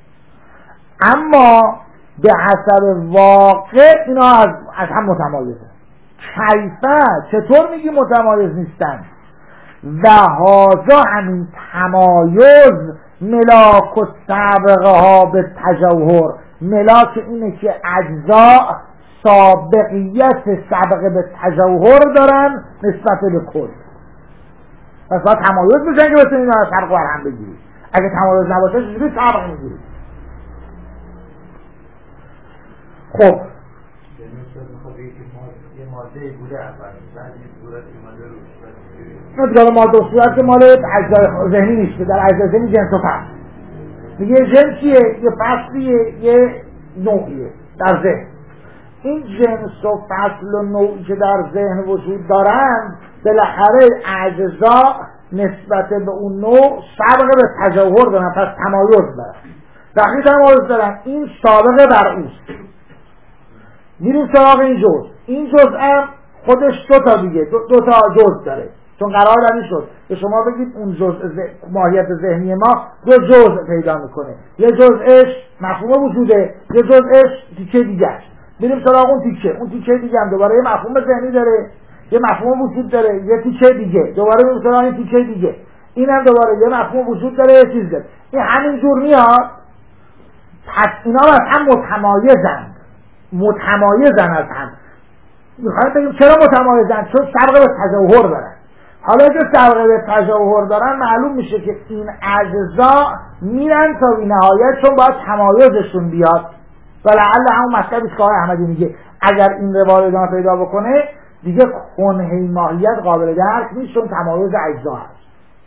اما به حسب واقع اینا از, از هم متمایزن. کیفه چطور میگی متمایز نیستن؟ و هازا همین تمایز ملاک و سابقه ها به تجوهر، ملاک اینه که اجزا سابقیت سابقه به تجوهر دارن نسبت به کل، پس باید تمایز بشن که بتونید اینا فرق بر هم بگیرید. اگه تمایز نباشه چجوری فرق میگیرید؟ خب یه ماده بوده اول بعد یه صورت ماده رو نه دیگه ماده و صورت که مال اجزای ذهنی نیست، که در اجزای ذهنی جنس و فرق میگه جنسیه، یه فصلیه، یه نوعیه در ذهن. این جنس و فصل و نوعی که در ذهن وجود دارند بالاخره اجزا نسبت به اون نوع سابقه به تجاور دارن، پس تمایز دارن. وقتی تمایز دارن این سابقه بر اوست. میریم سراغ این جزء. این جزء هم خودش دو تا دیگه دو, دو تا جزء داره، چون قرار دادی شد به شما بگید اون جزء ذه... ماهیت ذهنی ما دو جزء پیدا میکنه. یه جزءش مفهوم وجوده، یه جزءش تیکه دیگه است. میریم سراغ اون تیکه. اون تیکه دیگه هم دوباره یه مفهوم ذهنی داره، یه مفهوم وجود داره، یه تیکه دیگه دوباره میریم سراغ این تیکه دیگه، اینم دوباره یه مفهوم وجود داره، یه چیز داره. این همین جور میاد. پس اینا از هم متمایزن متمایزن از هم. میخوایم بگیم چرا متمایزن؟ چون سابقه به تجاور دارن. حالا که سابقه به تجاور دارن معلوم میشه که این اجزا میرن تا بی نهایت، چون باید تمایزشون بیاد. و لعل همون مطلبی که آقای احمدی میگه اگر این روال ادامه پیدا بکنه دیگه کنه ماهیت قابل درک نیست، چون تمایز اجزا هست.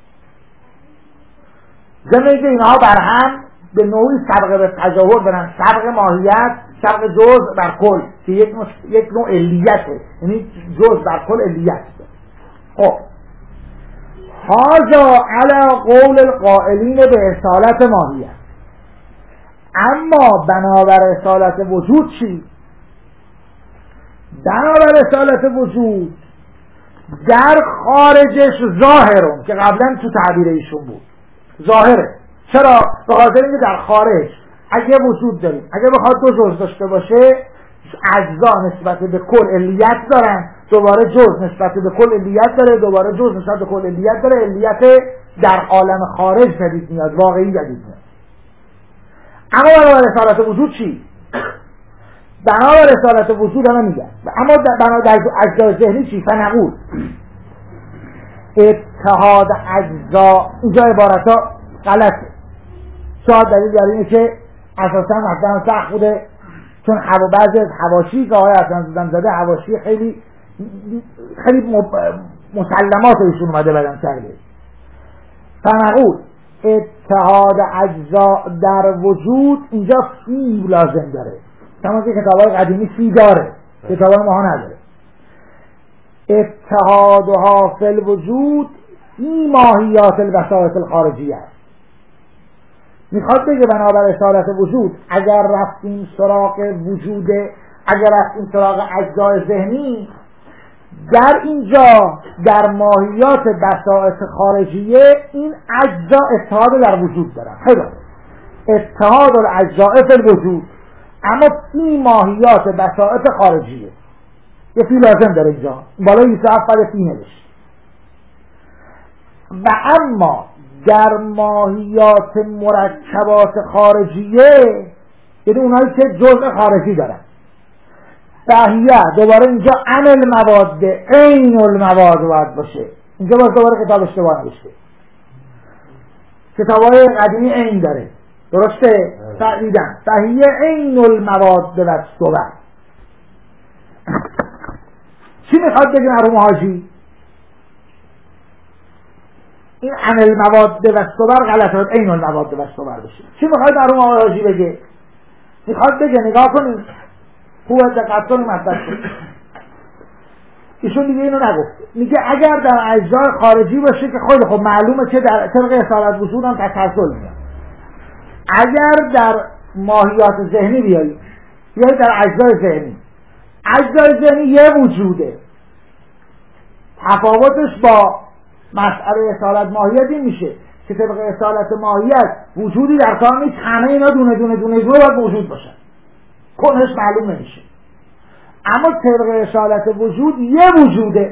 ضمن که اینها بر هم به نوعی سابقه به تجاور دارن، سابق ماهیت، سابق جزء بر کل که یک نوع, یک نوع علیته، یعنی جزء بر کل علیت. خب هذا علی قول القائلین به اصالت ماهیت. اما بنابر اصالت وجود چی؟ بنابر اصالت وجود در خارجش ظاهرون که قبلا تو تعبیر ایشون بود ظاهره. چرا؟ به خاطر اینکه در خارج اگه وجود داریم، اگه بخواد دو جزء داشته باشه اجزا نسبت به کل علیت دارن، دوباره جزء نسبت به کل علیت داره، دوباره جزء نسبت به کل علیت داره. علیت در عالم خارج جدید میاد، واقعی جدید میاد. اما بنابر اصالت وجود چی؟ بنابر اصالت وجود همه میگن. اما بنابر اجزای ذهنی چی؟ فنقول اتحاد اجزا. اینجا عبارت ها غلطه. شاید دلیل در اینه که اساسا مثلا سخت بوده، چون هوا بعضی از حواشی که آقای حسن زدن زده حواشی خیلی خیلی مسلمات ایشون اومده بدن شکله. فنقول اتحاد اجزا در وجود اینجا فی لازم داره، کما که کتابای قدیمی فی داره، کتابای ما نداره. اتحادها فی الوجود فی ماهیات البساطة الخارجیه است. میخواد بگه بنابر اصالت وجود اگر رفتیم سراغ وجود، اگر رفتیم سراغ اجزای ذهنی، در اینجا در ماهیات بساطة خارجیه این اجزا اتحاد در وجود دارن. خیلی اتحاد الاجزاء فی الوجود، اما فی ماهیات بساطة خارجیه یه فی لازم داره اینجا، بالای بیست و هفت بعد فی نوشت. و اما در ماهیات مرکبات خارجیه، یعنی اونایی که جزء خارجی دارن، بهیه دوباره اینجا ان المواد عین المواد باید باشه. اینجا باز دوباره کتاب اشتباه نوشته، کتابای قدیمی عین داره، درسته؟ تعییدن بهیه عین المواد و صور. چی میخواد بگه مرحوم حاجی؟ این ان المواد و صور غلطه، عین المواد و صور بشه. چی میخواد مرحوم حاجی بگه؟ میخواد بگه نگاه کنید خوبه دقت کنید مطلب شد. ایشون دیگه اینو نگفته، میگه اگر در اجزای خارجی باشه که خیلی خب معلومه که در طبق اصالت وجود هم تسلسل میاد. اگر در ماهیات ذهنی بیایید، بیایید در اجزای ذهنی، اجزای ذهنی یه وجوده، تفاوتش با مسئله اصالت ماهیت این میشه که طبق اصالت ماهیت وجودی در کار نیست، همه اینا دونه دونه دونه دونه باید موجود باشن، کنش معلوم نمیشه. اما طبق اصالت وجود یه وجوده،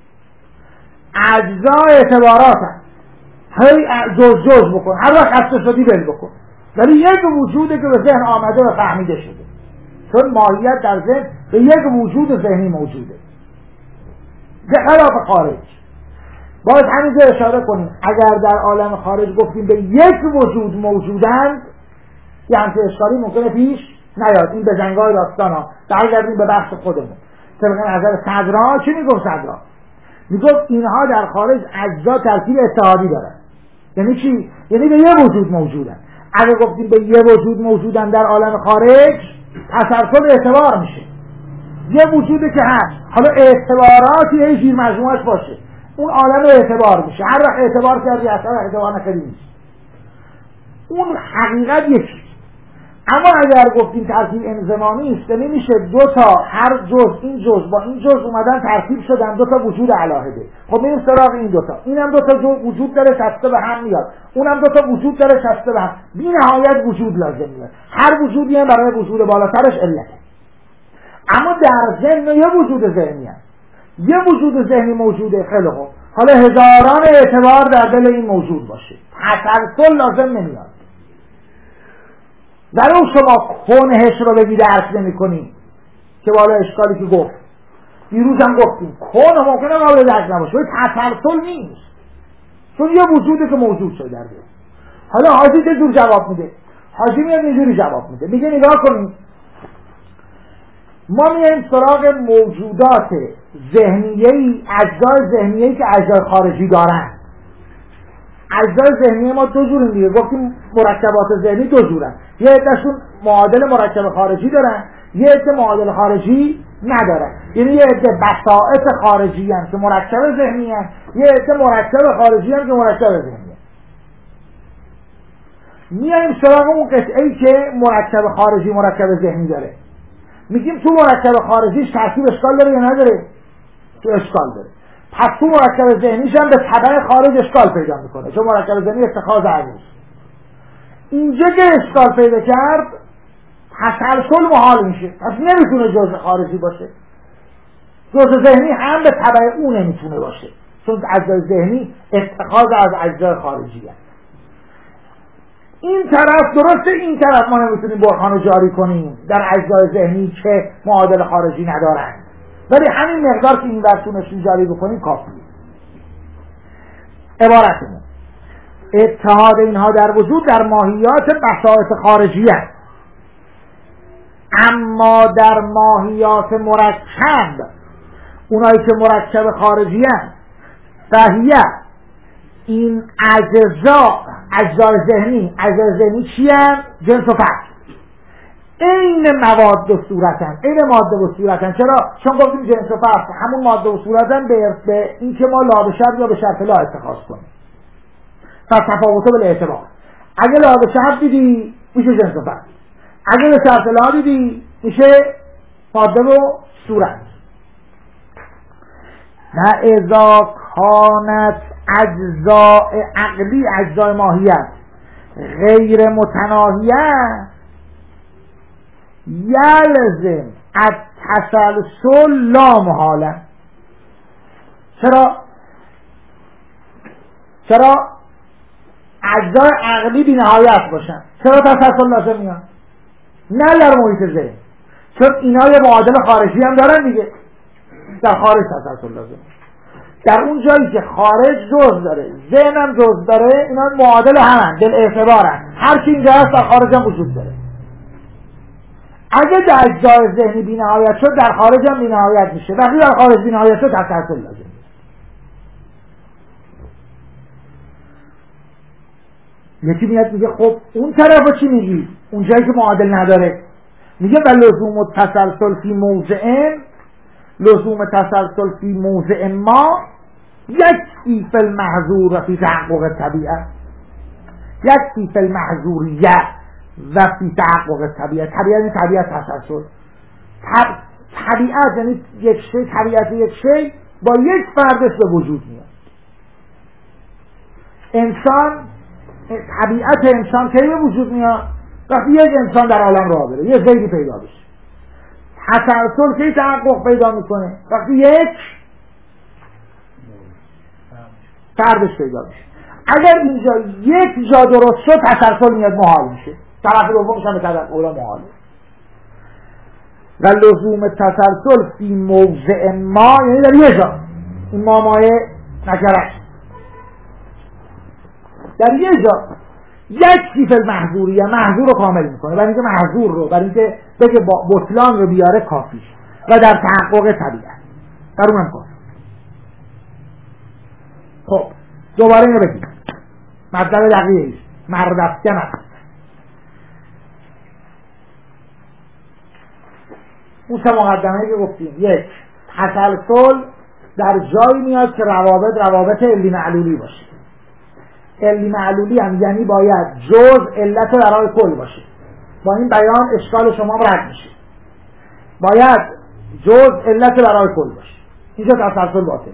اجزا اعتبارات هم هی جز جز بکن، هر وقت خسته شدی بل بکن، ولی یک وجوده که به ذهن آمده و فهمیده شده، چون ماهیت در ذهن به یک وجود ذهنی موجوده به خلاف خارج. باید همینجا اشاره کنیم اگر در عالم خارج گفتیم به یک وجود موجودند، یه همچه اشکالی ممکنه پیش نیاد. این به جنگای داستان ها برگردیم به بحث خودمون. طبق نظر صدرا چی میگفت صدرا؟ میگفت اینها در خارج اجزا ترکیب اتحادی دارن. یعنی چی؟ یعنی به یه وجود موجودن. اگه گفتیم به یه وجود موجودن در عالم خارج، تسلسل اعتبار میشه. یه وجودی که هست، حالا اعتباراتی هی زیر مجموعش باشه، اون عالم اعتبار میشه. هر وقت اعتبار کردی اصلا اعتبار نکردی نیست. اون حقیقت یکی. اما اگر گفتیم ترکیب انضمامی است، یعنی میشه دو تا هر جز این جز با این جز اومدن ترکیب شدن دو تا وجود علاهده. خب میریم سراغ این دو تا. اینم دو تا وجود داره چسته به هم میاد، اونم دو تا وجود داره چسته به هم، بی نهایت وجود لازم میاد. هر وجودی هم برای وجود بالاترش علته. اما در ذهن یه وجود ذهنی هست، یه وجود ذهنی موجوده. خیلی خوب، حالا هزاران اعتبار در دل این موجود باشه، تسلسل لازم نمیاد. ولو شما کنهش رو بگی درک نمی کنی که بالا اشکالی که گفت دیروز هم گفتیم کن ممکنه قابل درک نباشه، تسلسل نیست، چون یه وجوده که موجود شده در دل. حالا حاجی چه جور جواب میده؟ حاجی میاد اینجوری جواب میده، میگه نگاه کنید، ما میایم سراغ موجودات ذهنیه‌ای، اجزای ذهنیه‌ای که اجزای خارجی دارن. اجزای ذهنی ما دو جورن دیگه، گفتیم مرکبات ذهنی دو جورن، یه عدهشون معادل مرکب خارجی دارن، یه عده معادل خارجی ندارن. یعنی یه عده بساطت خارجی هستن که مرکب ذهنی هستن، یه عده مرکب خارجی هستن که مرکب ذهنی هستن. میایم سراغ اون قطعه‌ای که مرکب خارجی مرکب ذهنی داره، میگیم تو مرکب خارجیش ترکیب اشکال داره یا نداره؟ تو اشکال داره. پس تو مرکب ذهنیش هم به تبع خارج اشکال پیدا میکنه، چون مرکب ذهنی اتخاذ عروض. اینجا که اشکال پیدا کرد تسلسل محال میشه، پس نمیتونه جزء خارجی باشه. جزء ذهنی هم به تبع اون نمیتونه باشه، چون اجزای ذهنی اتخاذ از اجزای خارجی هست. این طرف درسته، این طرف ما نمیتونیم برهان رو جاری کنیم در اجزای ذهنی که معادل خارجی ندارند، ولی همین مقدار که این ورتونشون جاری بکنیم کافیه. عبارتمون اتحاد اینها در وجود در ماهیات بساطت خارجی است، اما در ماهیات مرکب، اونایی که مرکب خارجی هست، فهیه این اجزا، اجزای ذهنی، اجزای ذهنی چی هست؟ جنس و فصل، این ماده و صورتن، این ماده و صورتن. چرا؟ چون گفتیم جنس و فصل همون ماده و صورتن به این که ما لا به شرط یا به شرط لا اتخاذ کنیم. پس تفاوته به اعتبار، اگه لا به شرط دیدی میشه جنس و فصل، اگه به شرط لا دیدی میشه ماده و صورت. نه اذا کانت اجزاء عقلی، اجزای ماهیت غیر متناهیه، یلزم التسلسل لا محاله. چرا؟ چرا اجزای عقلی بی نهایت باشن، چرا تسلسل لازم میاد؟ نه در محیط ذهن، چون اینا یه معادل خارجی هم دارن دیگه، در خارج تسلسل لازم. در اون جایی که خارج جز داره، ذهن هم جز داره، اینا معادل همن، دل اعتبارن، هر چی اینجا هست در خارج هم وجود داره. اگه در اجزای ذهنی بی نهایت شد، در خارج هم بی نهایت میشه. وقتی در خارج بی نهایت شد تسلسل لازم. یکی میاد میگه خب اون طرفو چی میگی؟ اون جایی که معادل نداره، میگه و لزوم التسلسل فی موضع، لزوم تسلسل فی موضع ما یکفی فی المحظور فی تحقق طبیعت، یکفی فی المحظوریه و فی تحقق طبیعت. طبیعت یعنی طبیعت تسلسل، طبیعت یعنی یک شی، طبیعت یک شی با یک فردش به وجود میاد. انسان، طبیعت انسان که به وجود میاد وقتی یک انسان در عالم راه بره، یه زیدی پیدا بشه. تسلسل که تحقق پیدا میکنه وقتی یک فردش پیدا میشه. اگر اینجا یک جا درست شد تسلسل میاد، محال میشه. طرف دومش هم به طرف اولا محاله. و لزوم تسلسل فی موضع ما یعنی در یه جا، این ما مایه نکرش در یه جا یک کیف محظوریه، محظور رو کامل میکنه، برای اینکه محظور رو برای اینکه بگه با بطلان رو بیاره کافیش، و در تحقق طبیعت در اونم کافی. خب دوباره اینو بگیم، مطلب دقیقه ایست مردفکن است. اون سه مقدمه که گفتیم، یک، تسلسل در جایی میاد که روابط روابط علی معلولی باشه. علی معلولی هم یعنی باید جز علت برای کل باشه. با این بیان اشکال شما رد میشه. باید جز علت برای کل باشه. اینجا تسلسل باطله.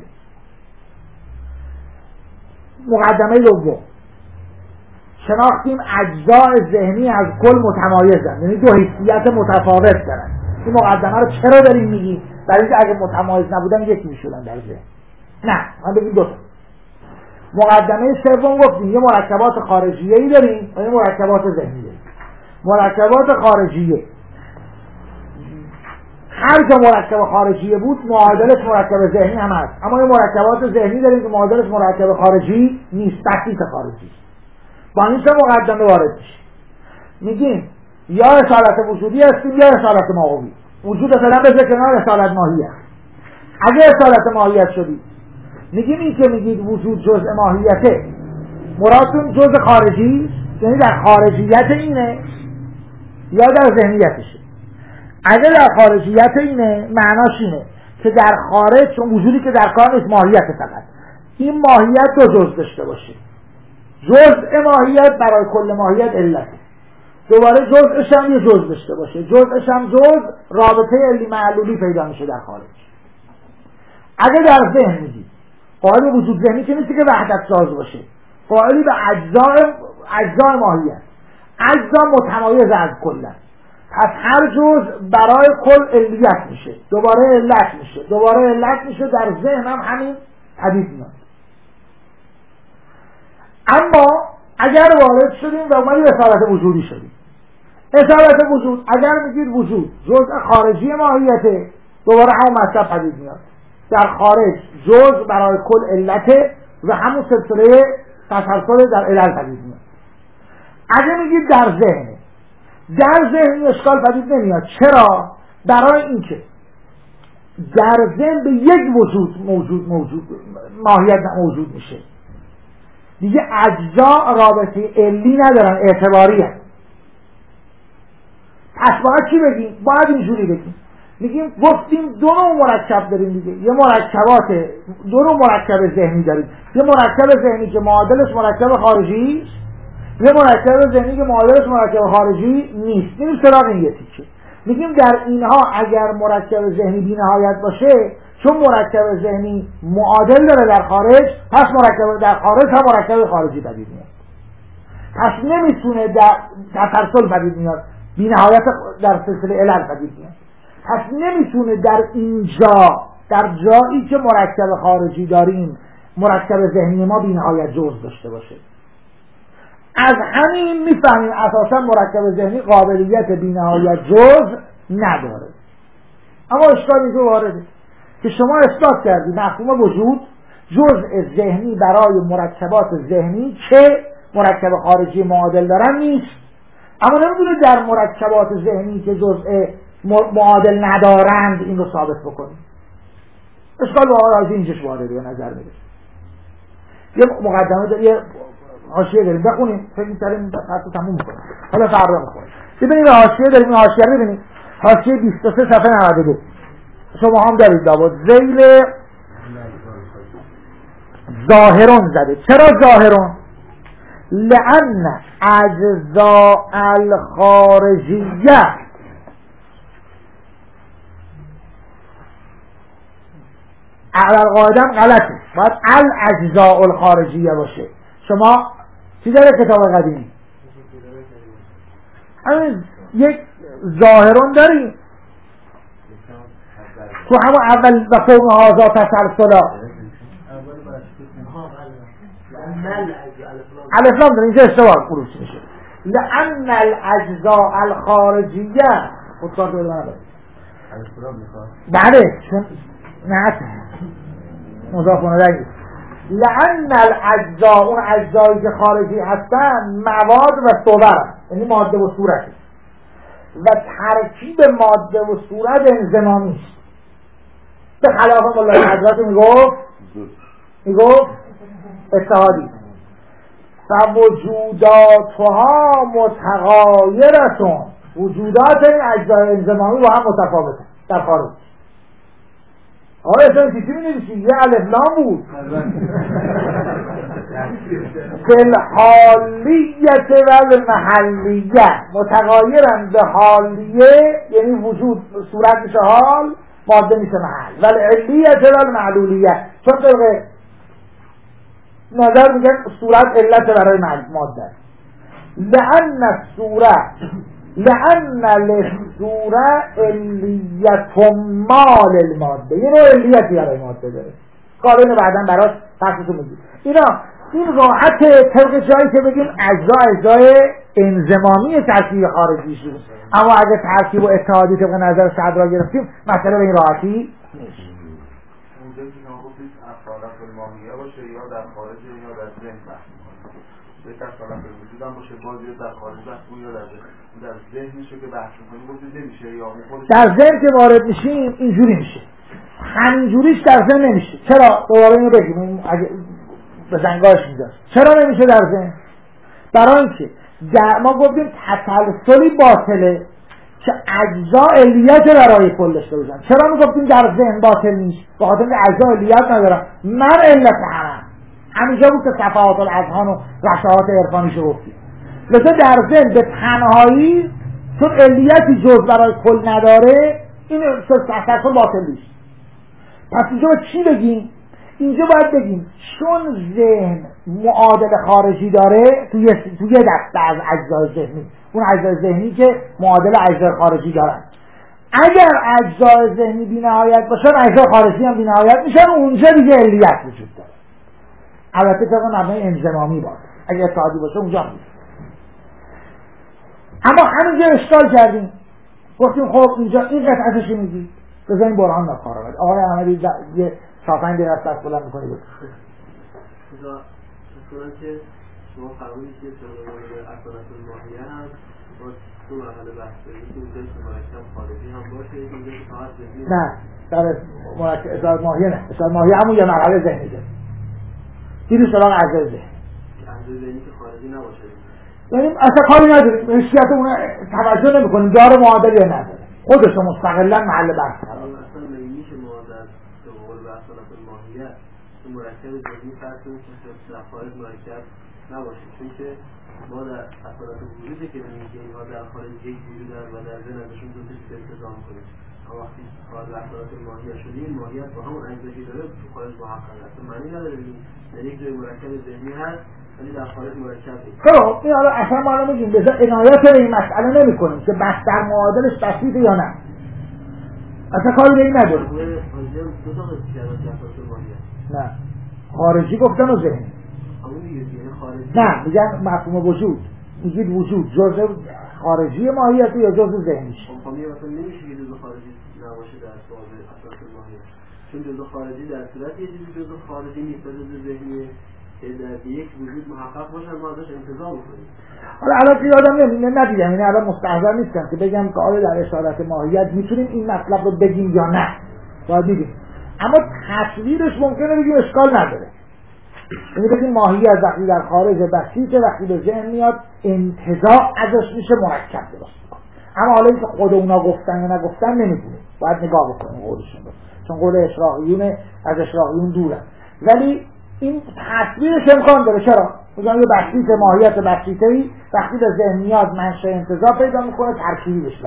مقدمه دوم، شناختیم اجزاء ذهنی از کل متمایزن، یعنی دو حیثیت متفاوت دارن. این مقدمه رو چرا داریم میگیم؟ برای اینکه اگه متمایز نبودن یکی میشدن در ذهن. نه، من بگیم دو تا. مقدمه سوم گفتیم یه مرکبات خارجیه‌ای داریم و یه مرکبات ذهنی داریم. مرکبات خارجیه، هر جا مرکب خارجیه بود معادلش مرکب ذهنی هم هست، اما یه مرکبات ذهنی داریم که معادلش مرکب خارجی نیست، بسیط خارجی. با این سه مقدمه وارد میشه، میگیم یا اصالت وجودی هستیم یا اصالت ماهوی. وجود فعلا بذار کنار، اصالت ماهیت. اگه اصالت ماهیت شدید میگیم این که میگید وجود جزء ماهیته، مرادتون جزء خارجی، یعنی در خارجیت اینه یا در ذهنیتشه. اگه در خارجیت اینه معناش اینه که در خارج، چون وجودی که در کار نیست ماهیت فقط، این ماهیت دو جزء داشته باشه. جزء ماهیت برای کل ماهیت علته، دوباره جزءش هم یه جزء داشته باشه، جزءش هم جزء رابطه علی معلولی پیدا میشه در خارج. اگه در ذهن میگید قائل وجود ذهنی که نیستی که وحدت ساز باشه، قائلی به اجزاء اجزاء ماهیت، اجزا متمایز از کلن، پس هر جزء برای کل علیت میشه، دوباره علت میشه، دوباره علت میشه، در ذهن هم همین پدید میاد. اما اگر وارد شدیم و اومدیم اصالت وجودی شدیم، اصالت وجود اگر میگید وجود جزء خارجی ماهیته، دوباره همون مطلب پدید میاد، در خارج جزء برای کل علته و همون سلسله تسلسل در علل پدید میاد. اگر میگید در ذهن، در ذهن اشکال پدید نمیاد. چرا؟ برای اینکه در ذهن به یک وجود موجود موجود ماهیت موجود میشه، دیگه اجزا رابطه علی ندارن، اعتباری هست. پس باید چی بگیم؟ باید اینجوری بگیم، میگیم گفتیم دو نوع مرکب داریم دیگه، یه مرکبات دو نوع مرکب ذهنی داریم، یه مرکب ذهنی که معادلش مرکب خارجی، یه مرکب ذهنی که معادلش مرکب خارجی نیست. این سراغ این یه تیکه. میگیم در اینها اگر مرکب ذهنی بی نهایت باشه، چون مرکب ذهنی معادل داره در خارج، پس مرکب در خارج هم مرکب خارجی پدید میاد. پس نمیتونه در تسلسل پدید میاد، بی نهایت در سلسله علل پدید میاد. پس نمیتونه در اینجا، در جایی که مرکب خارجی داریم، مرکب ذهنی ما بی نهایت جزء داشته باشه. از همین میفهمیم اساسا مرکب ذهنی قابلیت بی نهایت جزء نداره. اما اشکالی که وارده که شما اثبات کردید مفهوم وجود جزء ذهنی برای مرکبات ذهنی که مرکب خارجی معادل دارن نیست، اما نمیدونه در مرکبات ذهنی که جزء معادل ندارند این رو ثابت بکنیم. اشکال واقعا از اینجاش وارده به نظر میاد. یه مقدمه داره، یه حاشیه داریم، بخونیم فکر می‌کنیم حتی تموم می‌کنیم، حالا فردا می‌خونیم. ببینید حاشیه داریم، این حاشیه رو ببینید، حاشیه بیست و سه صفحه نود و دو شما هم دارید دابد ذیل ظاهرون زده. چرا ظاهرون؟ لأن اجزاء الخارجیه اول قاعدم غلطه، باید الاجزاء الخارجیه باشه. شما چی داره کتاب قدیمی؟ همین یک ظاهرون داریم تو همون اول و فوق هازا تسلسلا الاسلام داریم، اینجا اشتباه قروش میشه. لأن الاجزاء الخارجیه خودکار داره من داره بله چون نه مضاف الیه. لأن الاجزاء، اون اجزایی که خارجی هستن مواد و صور، یعنی ماده و صورت، و ترکیب ماده و صورت انضمامی است. به خلاف مولا حضرت میگفت میگفت اتحادی فوجوداتها متغایرتون، وجودات این اجزای انضمامی با هم متفاوته. در خارج. آقای اصلا چیزی می نویسی یه الفلام بود فالحالیت و محلیت متغایرن به حالیه، یعنی وجود صورت میشه حال، ماده میشه محل، ولی علیت و معلولیت، چون طبقه نظر میگن صورت علت برای ماده، لأن الصورت لأن للصورة علیت مال الماده، یه نوع علیتی برای ماده داره. قابل بعداً براش تخصیصو میگیم. اینا این راحته طبق جایی که بگیم اجزا اجزای انضمامی ترکیب خارجی شد، اما اگه ترکیب و اتحادی طبق نظر صدر گرفتیم مسئله به این راحتی نیست. اونجا که شما گفتید افعال الماهیه باشه یا در خارج یا در ذهن بحث می‌کنید، یک افعال الوجود هم باشه باز یا در خارج بحث یا در ذهن، در ذهنشو که بحث می‌کنید گفتید نمیشه یا خودش در ذهن که وارد میشیم اینجوری میشه، همینجوریش در ذهن نمیشه. چرا؟ دوباره اینو بگیم اگه به زنگاش میذاره. چرا نمیشه در ذهن؟ برای اینکه در ما گفتیم تسلسلی باطله که اجزا علیت برای کل داشته باشن. چرا میگفتیم در ذهن باطل نیست؟ به خاطر اینکه اجزا علیت ندارن، من علت همم. همینجا بود که صفحات الاذهان و رشاهات عرفانیشو گفتیم. لذا در ذهن به تنهایی چون علیتی جز برای کل نداره، این تسلسل باطل نیست. پس اینجا چی بگیم؟ اینجا باید بگیم چون ذهن معادل خارجی داره توی توی دسته از اجزای ذهنی، اون اجزای ذهنی که معادل اجزای خارجی دارن، اگر اجزای ذهنی بی‌نهایت باشن اجزای خارجی هم بی‌نهایت میشن، اونجا دیگه علیت وجود داره. البته طبق مبنای انضمامی باشه، اگر اتحادی باشه اونجا نیست. اما همینجا اشکال کردیم، گفتیم خب اینجا این قطعتش میگی بذاریم برهان نکار آمد. آقای احمدی یه چهار دقیقه از دست بلند میکنی بود. خدا مثلا که شما فرمودید که تئوری اصالت الماهیه هم با دو مرحله بحث کنید که اونجا که مرکب خارجی هم باشه، یک اونجا که فقط ذهنی. نه در مرکب اصالت ماهیه نه، اصالت ماهیه همون یه مرحله ذهنی داره. دیدی سراغ اجزای ذهنی. اجزای ذهنی که خارجی نباشه. یعنی اصلا کاری نداریم، حیثیت اون توجه نمی‌کنیم داره معادل یا نداره. خودش مستقلا محل بحث قرار داره. اصلا میشه معادل به قول اصالت الماهیه تو مرکب ذهنی فرض کنیم که در خارج مرکب نباشه، چون که ما در اصالت وجودی که میگیم که اینها در خارج یک وجودن و در ذهن ازشون دو تا چیز التزام کنیم. اما وقتی وارد اصالت الماهیه شدیم، ماهیت با همون اجزایی داره تو خارج محقق است. معنی نداره ببینیم در یک جای مرکب ذهنی هست ولی در خارج مرکب نیست. خب این حالا اصلا ما الان میگیم بذار عنایت به این مسئله نمی‌کنیم که بحث در معادلش بسیطه یا نه. اصلا کاری به این نداریم. دو تا قسم کردن در اصالت الماهیه. نه خارجی گفتن و ذهنی. نه میگن مفهوم وجود، میگید وجود جزء خارجی ماهیت یا جزء ذهنیش. خب خب مثلا نمیشه که جزء خارجی نباشه در باب اصالت الماهیت، چون جزء خارجی در صورت یه چیزی جزء خارجی نیست، جزء ذهنیه که در یک وجود محقق باشه ما ازش انتزاع کنیم. حالا الان که یادم نمیاد ندیدم، یعنی الان مستحضر نیستم که بگم که آیا در اشارت ماهیت میتونیم این مطلب رو بگیم یا نه، باید بگیم. اما تصویرش ممکنه بگیم اشکال نداره، یعنی بگیم ماهیت وقتی در خارج بسیطه، وقتی به ذهن میاد انتزاع ازش میشه مرکب درست کنه. اما حالا اینکه خود اونا گفتن یا نگفتن نمیدونیم، باید نگاه بکنیم قولشون رو، چون قول اشراقیون از اشراقیون دورن، ولی این تصویرش امکان داره. چرا؟ میگم یه بسیط ماهیت بسیطه‌ای وقتی به ذهن میاد منشأ انتزاع پیدا میکنه ترکیبی بشه.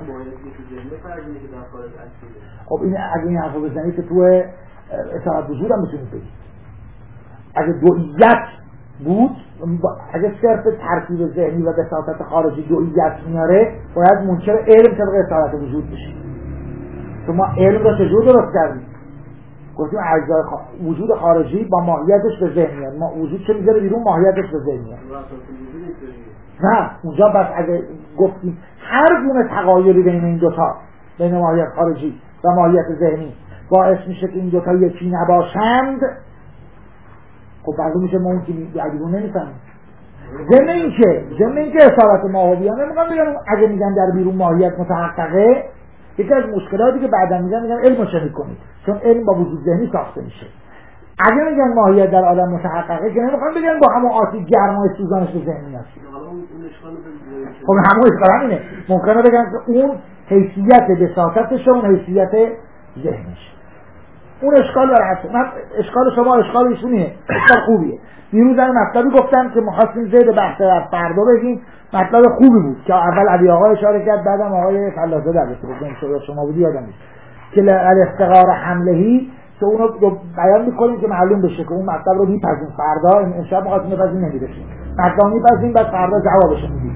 خب این اگه این حرفو بزنید که تو اصالت وجود هم میتونید بگید، اگه دوئیت بود، اگه صرف ترکیب ذهنی و بساطت خارجی دوئیت میاره، باید منکر علم طبق اصالت وجود بشه. تو ما علم رو چجور درست کردیم؟ گفتیم اجزای خ... وجود خارجی با ماهیتش به ذهن میاد، ما وجود چه میذاره بیرون، ماهیتش به ذهن میاد. نه اونجا بس اگه گفتیم هر گونه تغایری بین این دوتا، بین ماهیت خارجی و ماهیت ذهنی باعث میشه که این دوتا یکی نباشند، خب معلوم میشه ما اون که بیرون نمیفهمیم. ضمن این که ضمن این که اصالت ماهویانه میگم بگم اگه میگن در بیرون ماهیت متحققه، یکی از مشکلاتی که بعدا میگن میگن علم رو شنید کنید، چون علم با وجود ذهنی ساخته میشه. اگه میگن ماهیت در عالم متحققه که نمیخوان بگن با همون آتش گرمای سوزانش به ذهن میاد. خب همون اشکال همینه. ممکنه بگن که اون حیثیت بساطتش و اون حیثیت ذهنش. اون اشکال داره. من اشکال شما اشکال ایشونیه، اشکال خوبیه. دیروز این مطلبی گفتم که می‌خواستیم زید بحث از فردا بگیم، مطلب خوبی بود که اول علی آقا اشاره کرد، بعدم آقای فلاح‌زاده در رسید شما بودی یادم نیست که الاستقرار حملهی که اونو بیان می‌کنیم که معلوم بشه که اون مطلب رو میپذیم فردا امشب می‌خواستیم بپذیم نمی‌رسیم. مطلب میپذیم بعد فردا جوابش میدیم.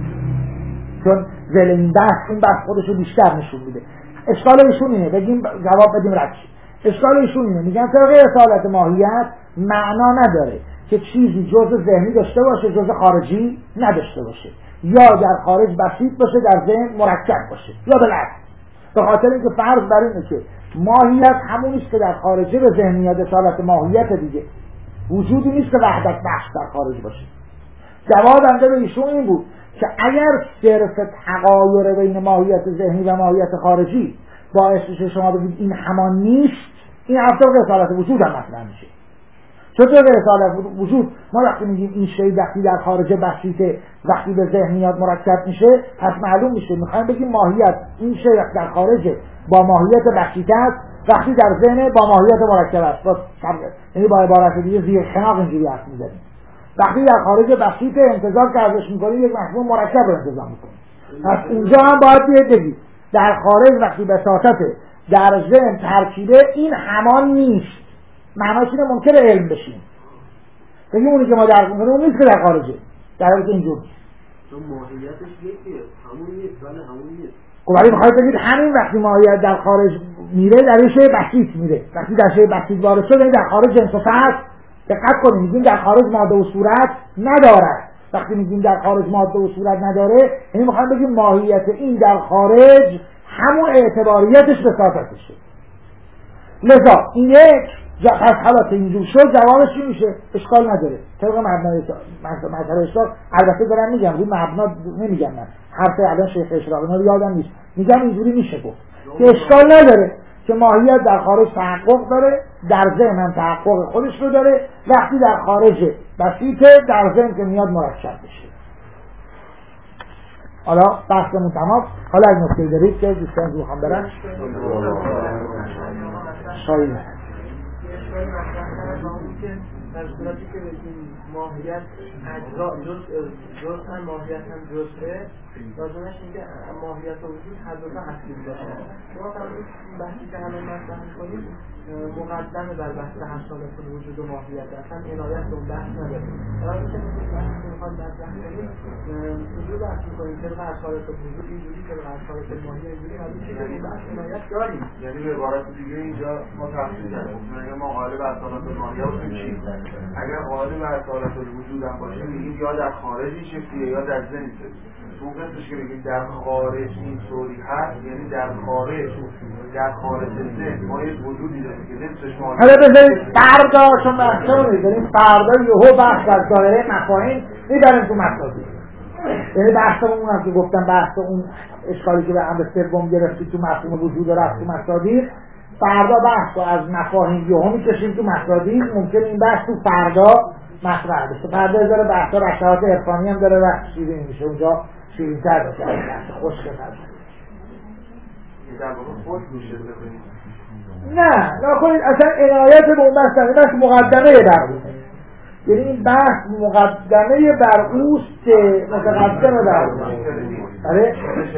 چون ذل این بحث این بحث خودش رو بیشتر نشون میده. اشکال ایشون اینه بگیم جواب بدیم رد شیم. اشکال ایشون اینه میگن طبق اصالت ماهیت معنا نداره که چیزی جزء ذهنی داشته باشه جزء خارجی نداشته باشه، یا در خارج بسیط باشه در ذهن مرکب باشه، یا بالعکس. به خاطر اینکه فرض بر اینه که ماهیت همون است که در خارج به ذهنیت اصالت ماهیت دیگه وجودی نیست که وحدت بخش در خارج باشه. جواب انده به ایشون این بود که اگر صرف تغایر بین ماهیت ذهنی و ماهیت خارجی باعث بشه شما بگید این همان نیست، این افتاد به اصالت وجود هم مطرح میشه. چطور به اصالت وجود ما وقتی میگیم این شی وقتی در خارج بسیطه وقتی به ذهنیات مرکب میشه پس معلوم میشه میخوایم بگیم ماهیت این شی وقتی در خارج با ماهیت بسیطه است وقتی در ذهن با ماهیت مرکب است. با یعنی با عبارت دیگه زیر خناق اینجوری حرف میزنیم. وقتی در خارج بسیطه انتظار که ازش میکنیم یک مفهوم مرکب رو انتظار میکنیم. پس اینجا هم باید بیاد بگید در خارج وقتی بساطته در ذهن ترکیبه این همان نیست. معناش اینه ممکنه علم بشیم بگیم اونی که ما درک میکنیم اون نیست که در خارجه، در حالی که اینجور نیست. چون ماهیتش یکیه، همون نیست، ولی همون نیست. خب ولی میخواید بگید همین وقتی ماهیت در خارج میره در یه شی بسیط میره، وقتی در شی بسیط وارد شد در خارج جنس و فصل دقت کنید میگیم در خارج ماده و صورت ندارد. وقتی میگیم در خارج ماده و صورت نداره یعنی میخوایم بگیم ماهیت این در خارج همون اعتباریتش بساطتشه. لذا این یک پس حالا که اینجور شد جوابش چی میشه؟ اشکال نداره طبق مبنای مذهب اشراق. البته دارم میگم روی مبنا نمیگم، من حرف الان شیخ اشراق اینا رو یادم نیست، میگم اینجوری میشه گفت که اشکال نداره که ماهیت در خارج تحقق داره، در ذهن هم تحقق خودش رو داره، وقتی در خارج بسیطه در ذهن که میاد مرکب بشه. حالا بحثمون تمام. حالا اگه نکته دارید که دوستان رو میخوام برن شاید اشکال مطرح کردن با اون که در صورتی که بگیم ماهیت اجزا جزء جزء هم ماهیت هم جزءه لازمش اینکه ماهیت و وجود هر دو تا اصلی باشه. ما فرض بحثی که الان مطرح می‌کنیم مقدمه بر بحث حصالت وجود و ماهیت، اصلا عنایت به اون بحث نداریم. حالا میشه بحثی که می‌خوایم مطرح کنیم اینجوری بحث می‌کنیم که حصالت وجود اینجوری که حصالت ماهیت اینجوری حالا چیزی که بحث عنایت داریم. یعنی به عبارت دیگه اینجا ما تفصیل کردیم اگه ما قالب حصالت ماهیت رو چی؟ اگر قالب حصالت وجود هم باشه میگیم یا در خارجی شکلیه یا در ذهن شکلیه. اون قصدش که بگیم در خارج این طوری هست یعنی در خارج در خارج ذهن ما یک وجودی داریم که نصفش ما حالا بذارید فردا چون بحثه رو می‌ذاریم فردا یهو بحث در دایره مفاهیم می‌بریم تو مصادیق. یعنی بحثمون اونم که گفتم بحث اون اشکالی که به امر سوم گرفتید تو مفهوم وجود و رفت تو مصادیق، فردا بحث رو از مفاهیم یهو می‌کشیم تو مصادیق. ممکنه این بحث تو فردا مطرح بشه. فردا داره بحث رشتهات عرفانی هم داره و شیرین میشه اونجا شیرین تر بشه بحث خوشگل تر در واقع خوش میشه بکنید. نه نکنید اصلا عنایت به اون بحث این بحث مقدمه بر اوست. یعنی این بحث مقدمه بر اوست که متقدمه بر اوست. آره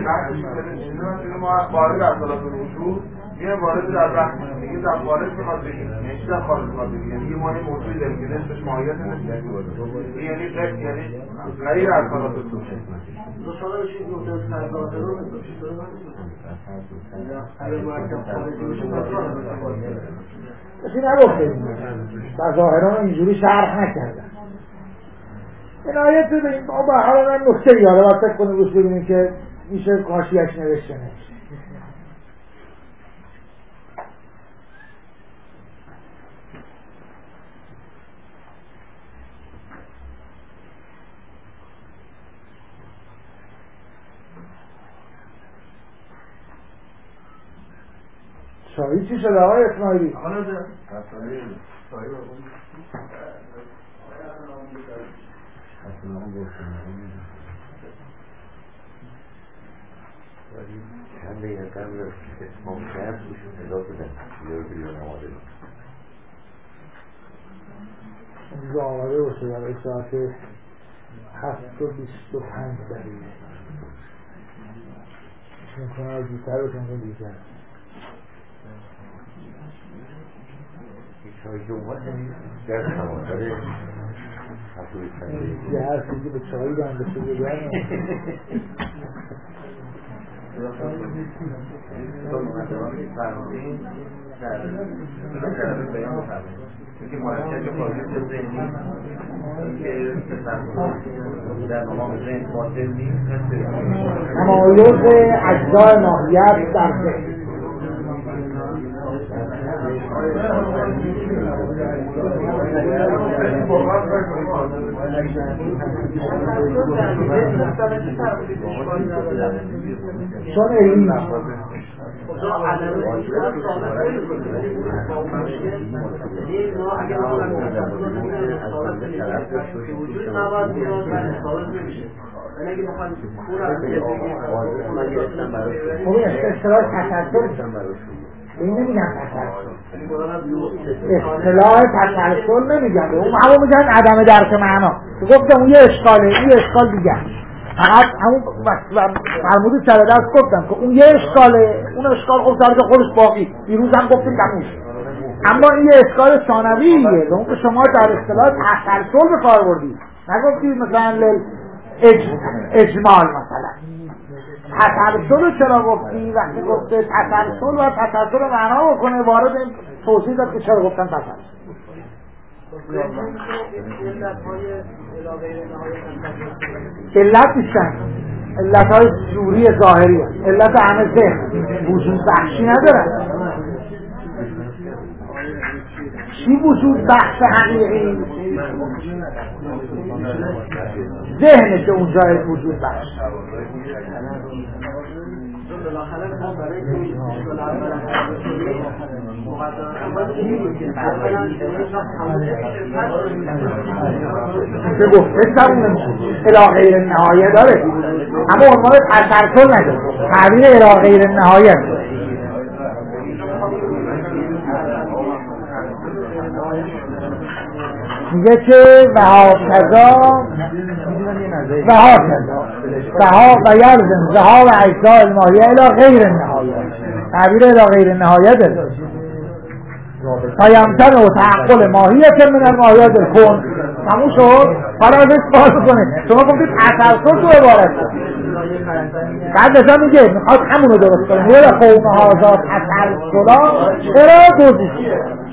ما وارد اصالت وجود میگه وارد در بحث میگه در خارج میخواد بگیم یعنی در خارج میخواد بگیم یعنی ما این موضوعی داریم که نصفش ماهیت نمیشه یعنی غیر یعنی غیر اصالت وجود دو ساله بشه این نقطه سرگاه رو میشه اگر مرکب خارجی میشه کسی نگفته و ظاهران اینجوری شرح نکردن. عنایت به این با حالا من نکته یاره باید فکر کنیم روش ببینیم که میشه کاشیش نوشته نمیشه. شایی چی شده آقای اسماعیلی؟ حالا ده ولی چند دقیقه قبل از اتمام کرد روشون نگاه بودن بیار بیار آماده بود اینجا آماده باشه برای ساعت هفت و بیست و پنج دقیقه میکنه از دیتر رو کنه دیگر چای جمعه در سماندر هفتو بیستنده یه هر چیزی به چایی بنده شده بگرم تو مقدماتی فرمودین در طرف بیان بفرمایید اینکه مرکب خارج ذهنی که در مقام ذهن باطل نیست تمایز اجزای ماهیت در ذهن چون علمی خب اصطلاح تسلسل این نمیگن تسلسل اصطلاح تسلسل نمیگن اون همون میگن عدم درک معنا گفتم اون یه اشکاله این اشکال دیگه فقط همون فرمودی سر دست گفتم که اون یه اشکاله اون اشکال خب سر خودش باقی دیروز هم گفتیم تموش اما این یه اشکال ثانویه به اون که شما در اصطلاح تسلسل به کار بردید نگفتید مثلا اجمال مثلا تسلسل رو چرا گفتی وقتی گفته تسلسل و تسلسل معنا بکنه وارد این توضیح داد که چرا گفتن تسلسل علت نیستن علت های جوری ظاهری هست علت همه ذهن وجود بخشی ندارن چی وجود بخش حقیقی ذهنه که اونجای وجود بخش که گفته زمونه الى غیر نهایه داره اما عنوان تسلسل نداره تعبیر الى غیر نهایه میگه که و هاکذا و هاکذا و یلزم ذهاب اجزاء الماهیه الی غیر النهایه تعبیر الی غیر النهایه داره فیمتن و تعقل ماهیت من الماهیت الکون همون شد حالا ازش باز کنه شما گفتید تسلسل تو عبارت شد بعد ازا میگه میخواد همونو درست کنه میگه قوم هازا تسلسلا چرا گذاشتی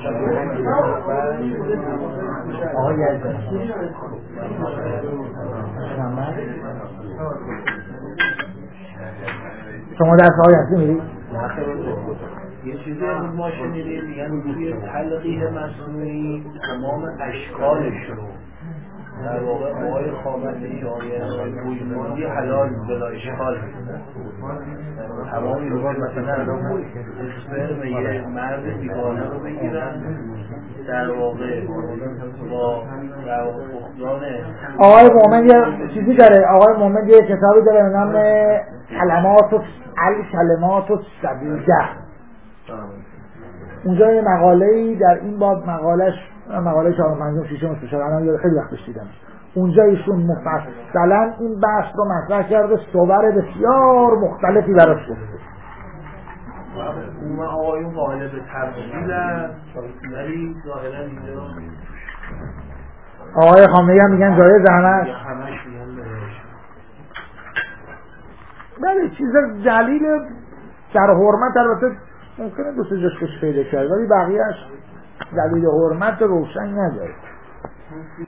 شما در سایه میری؟ یه چیزی ما شنیدیم میگن توی تلقیح مصنوعی تمام اشکالش رو در واقع آقای خامنه‌ای آقای بویمانی حلال بلا اشکال میدونن تمامی رو مثلا اسپرم یه مرد بیگانه رو بگیرن در واقع با فقدان آقای مومن یه چیزی داره آقای مومن یه کتابی داره به نام کلمات و الکلمات و سبیده اونجا یه مقاله‌ای در این باب مقالش مقاله چهار پنجم ششم اسپشیال الان خیلی وقتش دیدم اونجا ایشون مفصلا این بحث رو مطرح کرده صور بسیار مختلفی براش گفته اون آقایون قائل به تفصیلن ولی ظاهرا اینجا آقای خامنه‌ای هم میگن جایز همش همش میگن بله چیز جلیل در حرمت البته ممکنه دو سه جاش پیدا کرد ولی بقیه‌اش دلیل حرمت روشن نداره